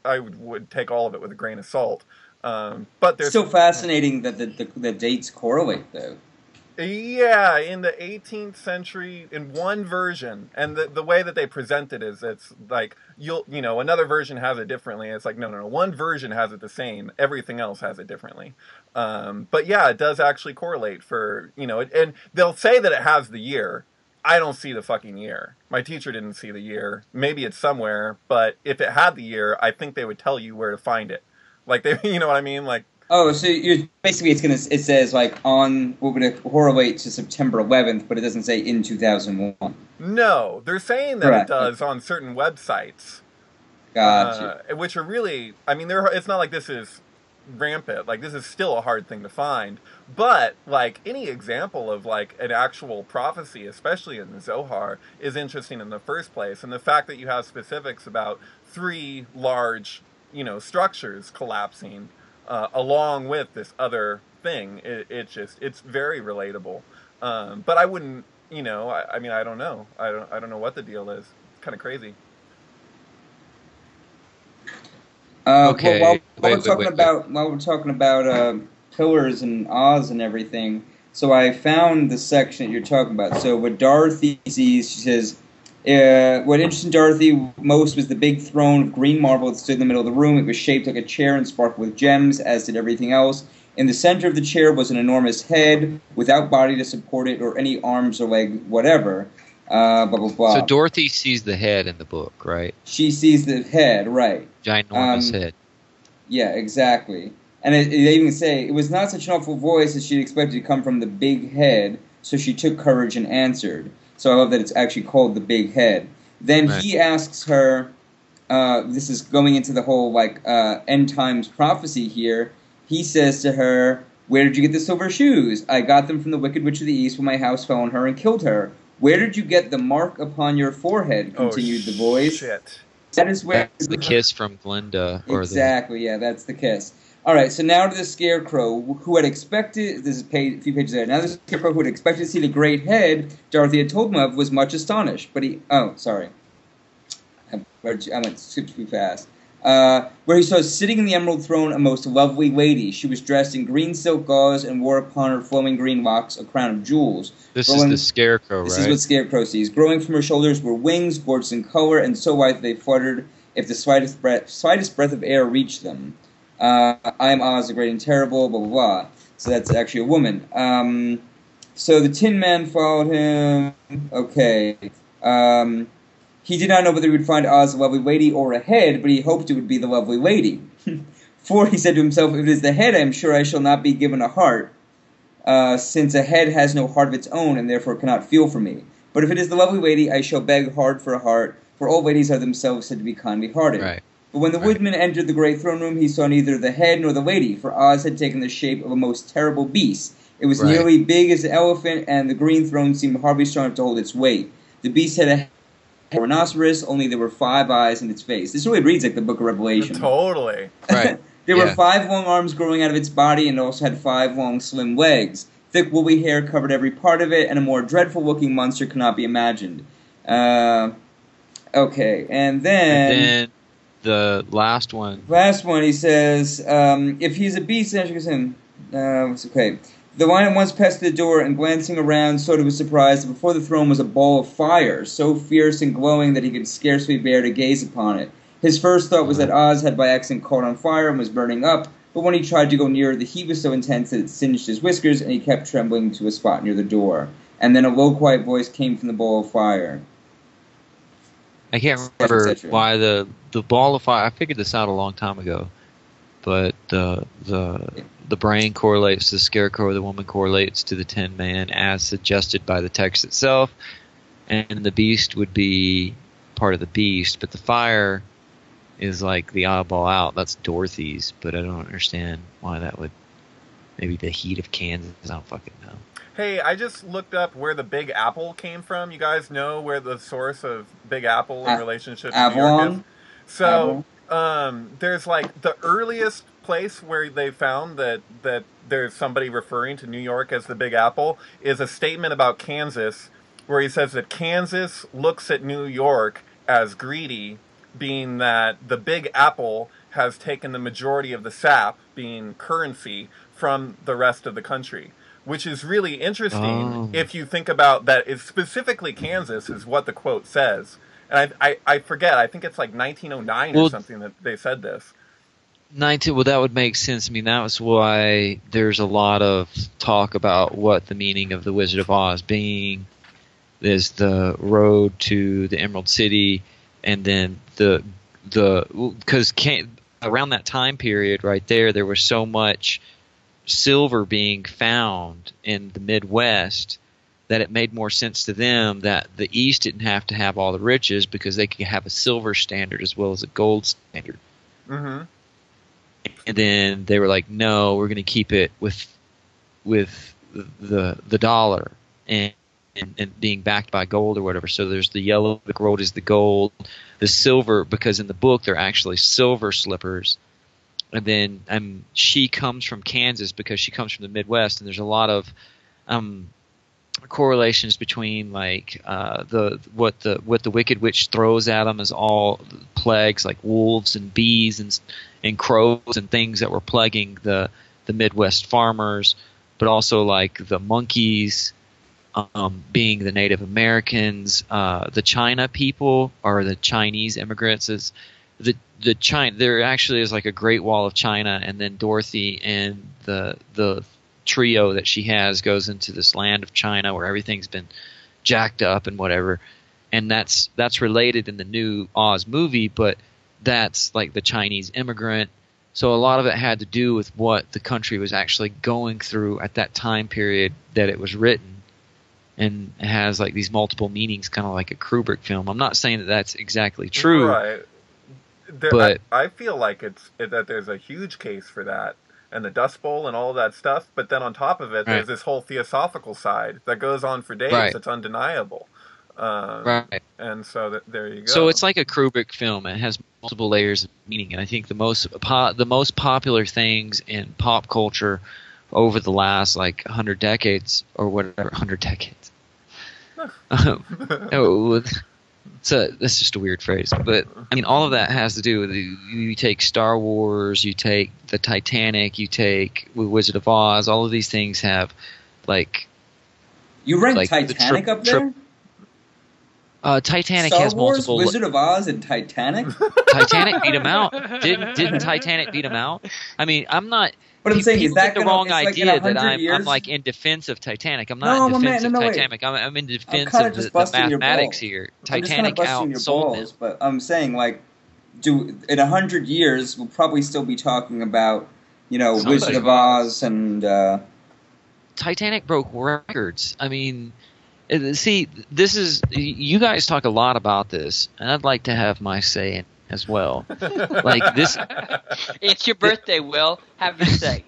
I would take all of it with a grain of salt. But there's still fascinating that the dates correlate, though. Yeah, in the 18th century, in one version, and the way that they present it is, it's like another version has it differently. It's like no, one version has it the same. Everything else has it differently. But yeah, it does actually correlate for and they'll say that it has the year. I don't see the fucking year. My teacher didn't see the year. Maybe it's somewhere, but if it had the year, I think they would tell you where to find it. Like they, you know what I mean? Like. Oh, so basically it says like on what would it correlate to September 11th, but it doesn't say in 2001. No, they're saying that It does on certain websites. Gotcha. Which are really, I mean, it's not like this is rampant. Like this is still a hard thing to find. But like any example of like an actual prophecy, especially in the Zohar, is interesting in the first place. And the fact that you have specifics about 3 large, structures collapsing. Along with this other thing, it's very relatable. But I wouldn't, I mean, I don't know. I don't know what the deal is. It's kind of crazy. Okay. Well, while we're talking about pillars and Oz and everything, so I found the section that you're talking about. So what Dorothy sees, she says, what interested Dorothy most was the big throne of green marble that stood in the middle of the room. It was shaped like a chair and sparkled with gems, as did everything else. In the center of the chair was an enormous head, without body to support it, or any arms or legs, whatever. Blah, blah, blah. So Dorothy sees the head in the book, right? She sees the head, right. Ginormous head. Yeah, exactly. And they even say, it was not such an awful voice as she'd expected to come from the big head, so she took courage and answered. So I love that it's actually called the big head. Then he asks her, this is going into the whole end times prophecy here. He says to her, "Where did you get the silver shoes? I got them from the Wicked Witch of the East when my house fell on her and killed her. Where did you get the mark upon your forehead?" Continued the voice. Shit. That is where that's the kiss from Glinda. Exactly, yeah, that's the kiss. All right, so now to the Scarecrow, who had expected, this is a few pages there, now the Scarecrow who had expected to see the great head Dorothy had told him of was much astonished, but he, I went skipped too fast. Where he saw sitting in the emerald throne a most lovely lady. She was dressed in green silk gauze and wore upon her flowing green locks a crown of jewels. This is the Scarecrow, right? This is what Scarecrow sees. Growing from her shoulders were wings, gorgeous in color, and so white they fluttered if the slightest breath of air reached them. I am Oz, the great and terrible, blah, blah, blah. So that's actually a woman. So the Tin Man followed him. Okay. He did not know whether he would find Oz a lovely lady or a head, but he hoped it would be the lovely lady. For, he said to himself, if it is the head, I am sure I shall not be given a heart, since a head has no heart of its own and therefore cannot feel for me. But if it is the lovely lady, I shall beg hard for a heart, for all ladies are themselves said to be kindly hearted. Right. But when the woodman entered the great throne room, he saw neither the head nor the lady, for Oz had taken the shape of a most terrible beast. It was nearly big as an elephant, and the green throne seemed hardly strong enough to hold its weight. The beast had a rhinoceros, only there were 5 eyes in its face. This really reads like the Book of Revelation. Totally. Right. There were 5 long arms growing out of its body, and it also had 5 long slim legs. Thick woolly hair covered every part of it, and a more dreadful-looking monster cannot be imagined. Okay, and then the last one. Last one, he says, if he's a beast, then it's okay. The lion once passed the door, and glancing around, saw to his surprise that before the throne was a ball of fire, so fierce and glowing that he could scarcely bear to gaze upon it. His first thought was that Oz had by accident caught on fire and was burning up, but when he tried to go nearer, the heat was so intense that it singed his whiskers, and he kept trembling to a spot near the door. And then a low, quiet voice came from the ball of fire. I can't remember why the ball of fire. I figured this out a long time ago, but the brain correlates to the Scarecrow, the woman correlates to the Tin Man, as suggested by the text itself, and the beast would be part of the beast, but the fire is like the oddball out. That's Dorothy's, but I don't understand why that would. Maybe the heat of Kansas. I don't fucking know. Hey, I just looked up where the Big Apple came from. You guys know where the source of Big Apple in relationship to New York is? So, there's like the earliest place where they found that there's somebody referring to New York as the Big Apple is a statement about Kansas where he says that Kansas looks at New York as greedy, being that the Big Apple has taken the majority of the sap, being currency, from the rest of the country, which is really interesting if you think about that. It's specifically Kansas is what the quote says. And I forget, I think it's like 1909 or something that they said this. Well, that would make sense. I mean, that was why there's a lot of talk about what the meaning of the Wizard of Oz being. There's the road to the Emerald City, and then because around that time period right there was so much silver being found in the Midwest that it made more sense to them that the East didn't have to have all the riches because they could have a silver standard as well as a gold standard. Mm-hmm. And then they were like, no, we're going to keep it with the dollar and being backed by gold or whatever. So there's the yellow brick road is the gold, the silver, because in the book they're actually silver slippers. And then she comes from Kansas because she comes from the Midwest, and there's a lot of correlations between like what the Wicked Witch throws at them is all plagues like wolves and bees and crows and things that were plaguing the Midwest farmers, but also like the monkeys being the Native Americans, the China people or the Chinese immigrants is the China. There actually is like a Great Wall of China, and then Dorothy and the trio that she has goes into this land of China where everything's been jacked up and whatever, and that's related in the new Oz movie, but that's like the Chinese immigrant. So a lot of it had to do with what the country was actually going through at that time period that it was written, and it has like these multiple meanings, kind of like a Kubrick film. I'm not saying that that's exactly true, right? But I feel like that there's a huge case for that. And the Dust Bowl and all of that stuff, but then on top of it, there's this whole theosophical side that goes on for days. Right. It's undeniable. Right. And so there you go. So it's like a Kubrick film. It has multiple layers of meaning, and I think the most popular things in pop culture over the last like 100 decades or whatever, 100 decades. That's just a weird phrase, but I mean, all of that has to do with you take Star Wars, you take the Titanic, you take Wizard of Oz. All of these things have like you rank like Titanic up there. Titanic Star has Wars, multiple. Wizard of Oz, and Titanic. Titanic beat him out. Didn't Titanic beat him out? I mean, I'm not. But I'm saying, is that the wrong idea like that I'm like in defense of Titanic? I'm not in defense of Titanic. I'm in defense of the mathematics here. Titanic outsold it. But I'm saying, like, in 100 years, we'll probably still be talking about, Wizard of Oz and. Titanic broke records. I mean, see, this is you guys talk a lot about this, and I'd like to have my say in it as well. Like this, it's your birthday, Will. Have your say.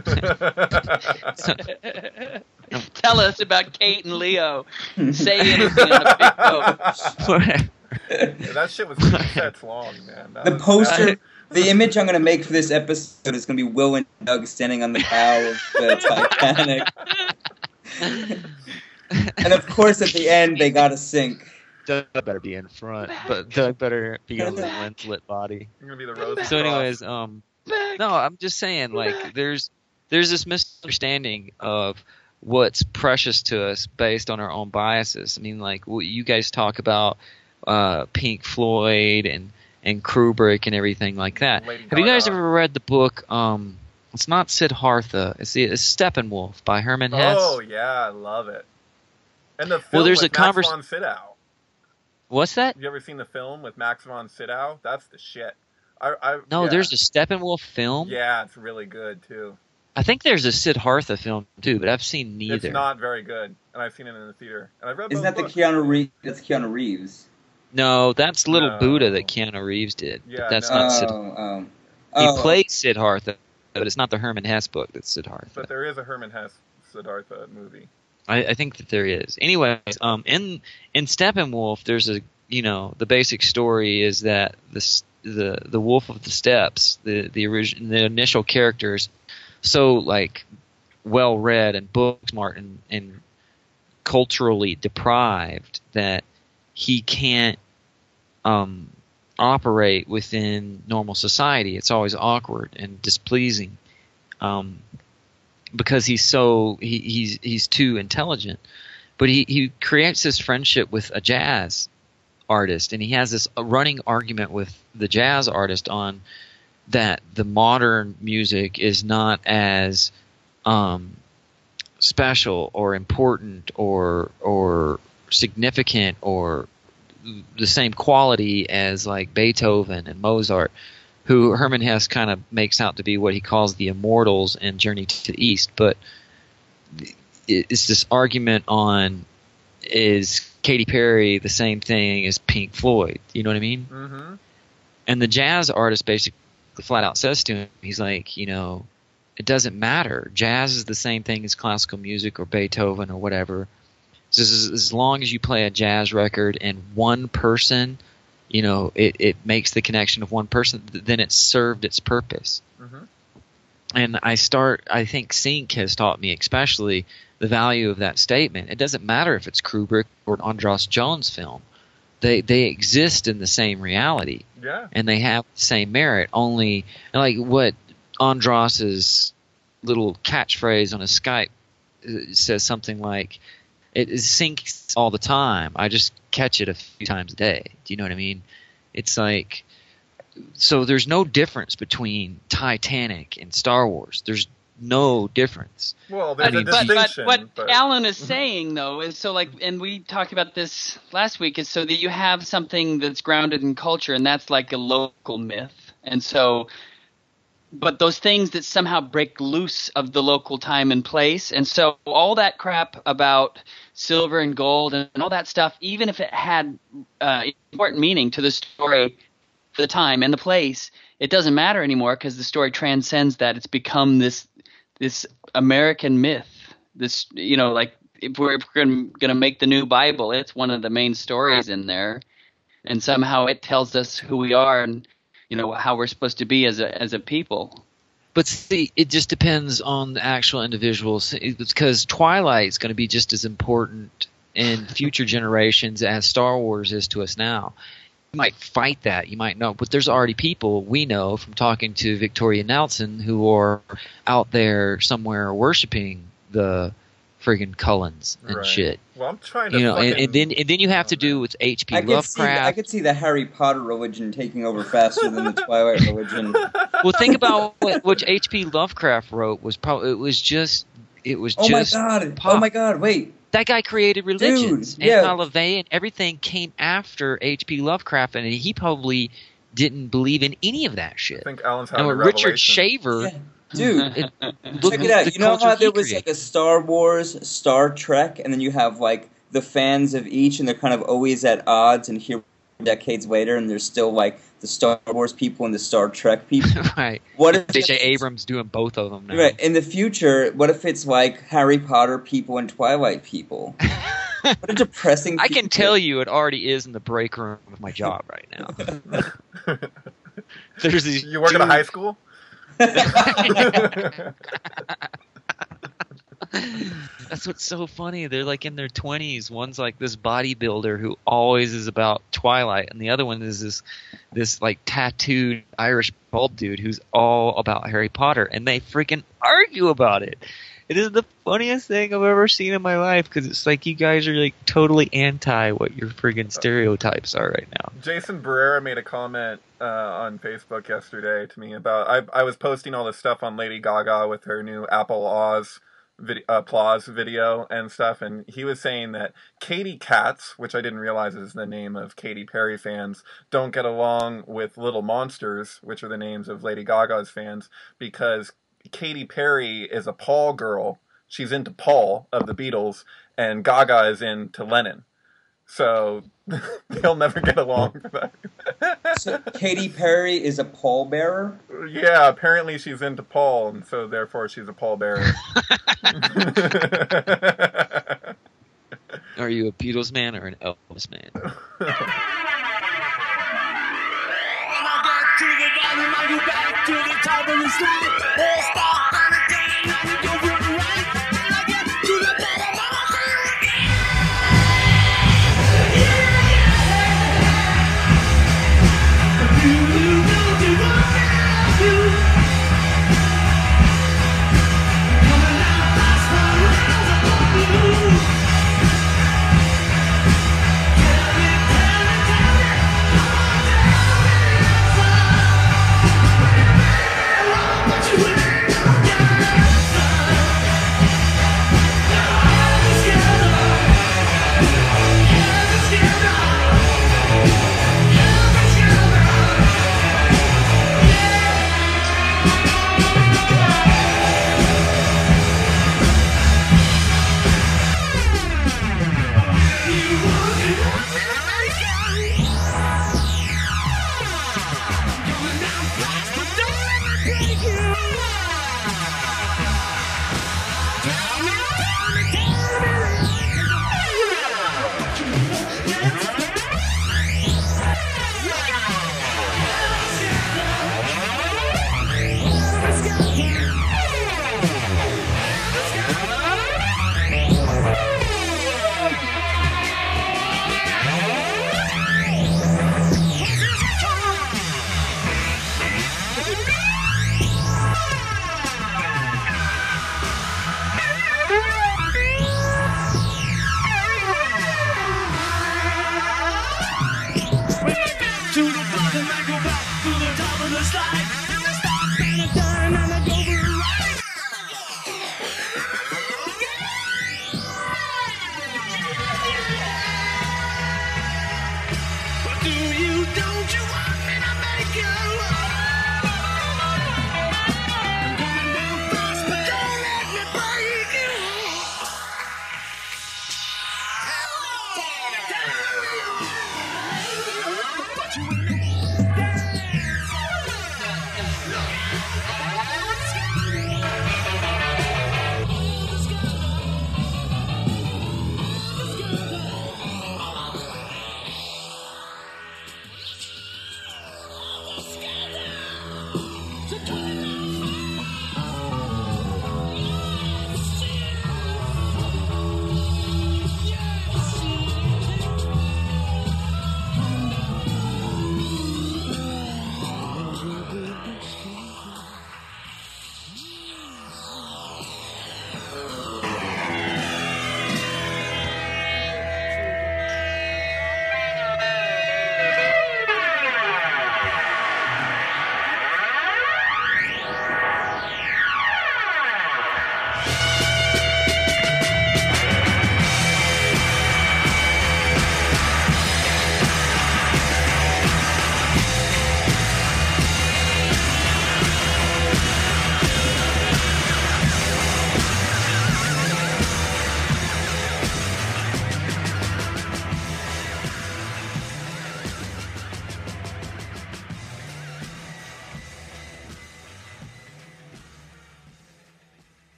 Tell us about Kate and Leo. Say anything on a big boat. Whatever. Yeah, that shit was 2 sets long, man. The poster, the image I'm going to make for this episode is going to be Will and Doug standing on the bow of the Titanic. And of course, at the end, they got to sink. Doug better be in front, but Doug better be on the Winslet body. You're gonna be the Rose. So, anyways, no, I'm just saying, like, there's this misunderstanding of what's precious to us based on our own biases. I mean, like, you guys talk about Pink Floyd and Kubrick and everything like that. Have you guys ever read the book? It's not Siddhartha. It's Steppenwolf by Herman Hesse. Oh yeah, I love it. And the film with Max von Sydow. What's that? You ever seen the film with Max von Sydow? That's the shit. There's a Steppenwolf film. Yeah, it's really good too. I think there's a Siddhartha film too, but I've seen neither. It's not very good, and I've seen it in the theater. And I've read. Isn't that the Keanu Reeves? That's Keanu Reeves. No, that's Little Buddha that Keanu Reeves did. Yeah, but that's not Siddhartha. He played Siddhartha, but it's not the Herman Hesse book that's Siddhartha. But there is a Herman Hesse Siddhartha movie. I think that there is. Anyways, in Steppenwolf, there's the basic story is that the Wolf of the Steppes, the initial characters, so like well read and book smart and culturally deprived that he can't operate within normal society. It's always awkward and displeasing, because he's too intelligent. But he creates this friendship with a jazz artist, and he has this running argument with the jazz artist on that the modern music is not as special or important or significant or the same quality as like Beethoven and Mozart, who Hermann Hesse kind of makes out to be what he calls the immortals in Journey to the East. But it's this argument on, is Katy Perry the same thing as Pink Floyd? You know what I mean? Mm-hmm. And the jazz artist basically flat out says to him, he's like, it doesn't matter. Jazz is the same thing as classical music or Beethoven or whatever. So as long as you play a jazz record and one person, it makes the connection of one person, then it's served its purpose. Mm-hmm. And I think Sync has taught me especially the value of that statement. It doesn't matter if it's Kubrick or an Andras Jones film. They exist in the same reality. Yeah. And they have the same merit. Only, like what Andras's little catchphrase on his Skype says something like, it syncs all the time. I just catch it a few times a day. Do you know what I mean? It's like, so there's no difference between Titanic and Star Wars. There's no difference. Well, there's a distinction. But what Alan is saying, though, is so like, and we talked about this last week, is so that you have something that's grounded in culture, and that's like a local myth. And so, but those things that somehow break loose of the local time and place. And so all that crap about silver and gold and all that stuff, even if it had important meaning to the story for the time and the place, it doesn't matter anymore because the story transcends that. It's become this American myth. This, like if we're going to make the new Bible, it's one of the main stories in there, and somehow it tells us who we are and how we're supposed to be as a people. But see, it just depends on the actual individuals, because Twilight is going to be just as important in future generations as Star Wars is to us now. You might fight that, you might know, but there's already people we know from talking to Victoria Nelson who are out there somewhere worshiping the friggin' Cullens and shit. Well, I'm trying to and then you have to do with H.P. Lovecraft. I could see the Harry Potter religion taking over faster than the Twilight religion. Well, think about what H.P. Lovecraft wrote was probably Oh my god! Wait. That guy created religions. Dude, yeah. And LaVey and everything came after H.P. Lovecraft, and he probably didn't believe in any of that shit. I think Alan's having a Richard revelation. Shaver. Yeah. Dude, check it out. You know how there was like a Star Wars, Star Trek, and then you have like the fans of each, and they're kind of always at odds, and here decades later, and there's still like the Star Wars people and the Star Trek people. Right. What if J.J. Abrams doing both of them now? Right. In the future, what if it's like Harry Potter people and Twilight people? What a depressing. I can tell you, it already is in the break room of my job right now. There's these. You work at a high school? That's what's so funny. They're like in their 20s. One's like this bodybuilder who always is about Twilight, and the other one is this like tattooed Irish bald dude who's all about Harry Potter, and they freaking argue about it. It is the funniest thing I've ever seen in my life, because it's like you guys are like totally anti what your friggin' stereotypes are right now. Jason Barrera made a comment on Facebook yesterday to me about I was posting all this stuff on Lady Gaga with her new Apple Applause video and stuff, and he was saying that Katy Katz, which I didn't realize is the name of Katy Perry fans, don't get along with Little Monsters, which are the names of Lady Gaga's fans, because Katy Perry is a Paul girl. She's into Paul of the Beatles, and Gaga is into Lennon. So they'll never get along. So Katy Perry is a pallbearer? Yeah, apparently she's into Paul, and so therefore she's a pallbearer. Are you a Beatles man or an Elvis man? To the top of the slide.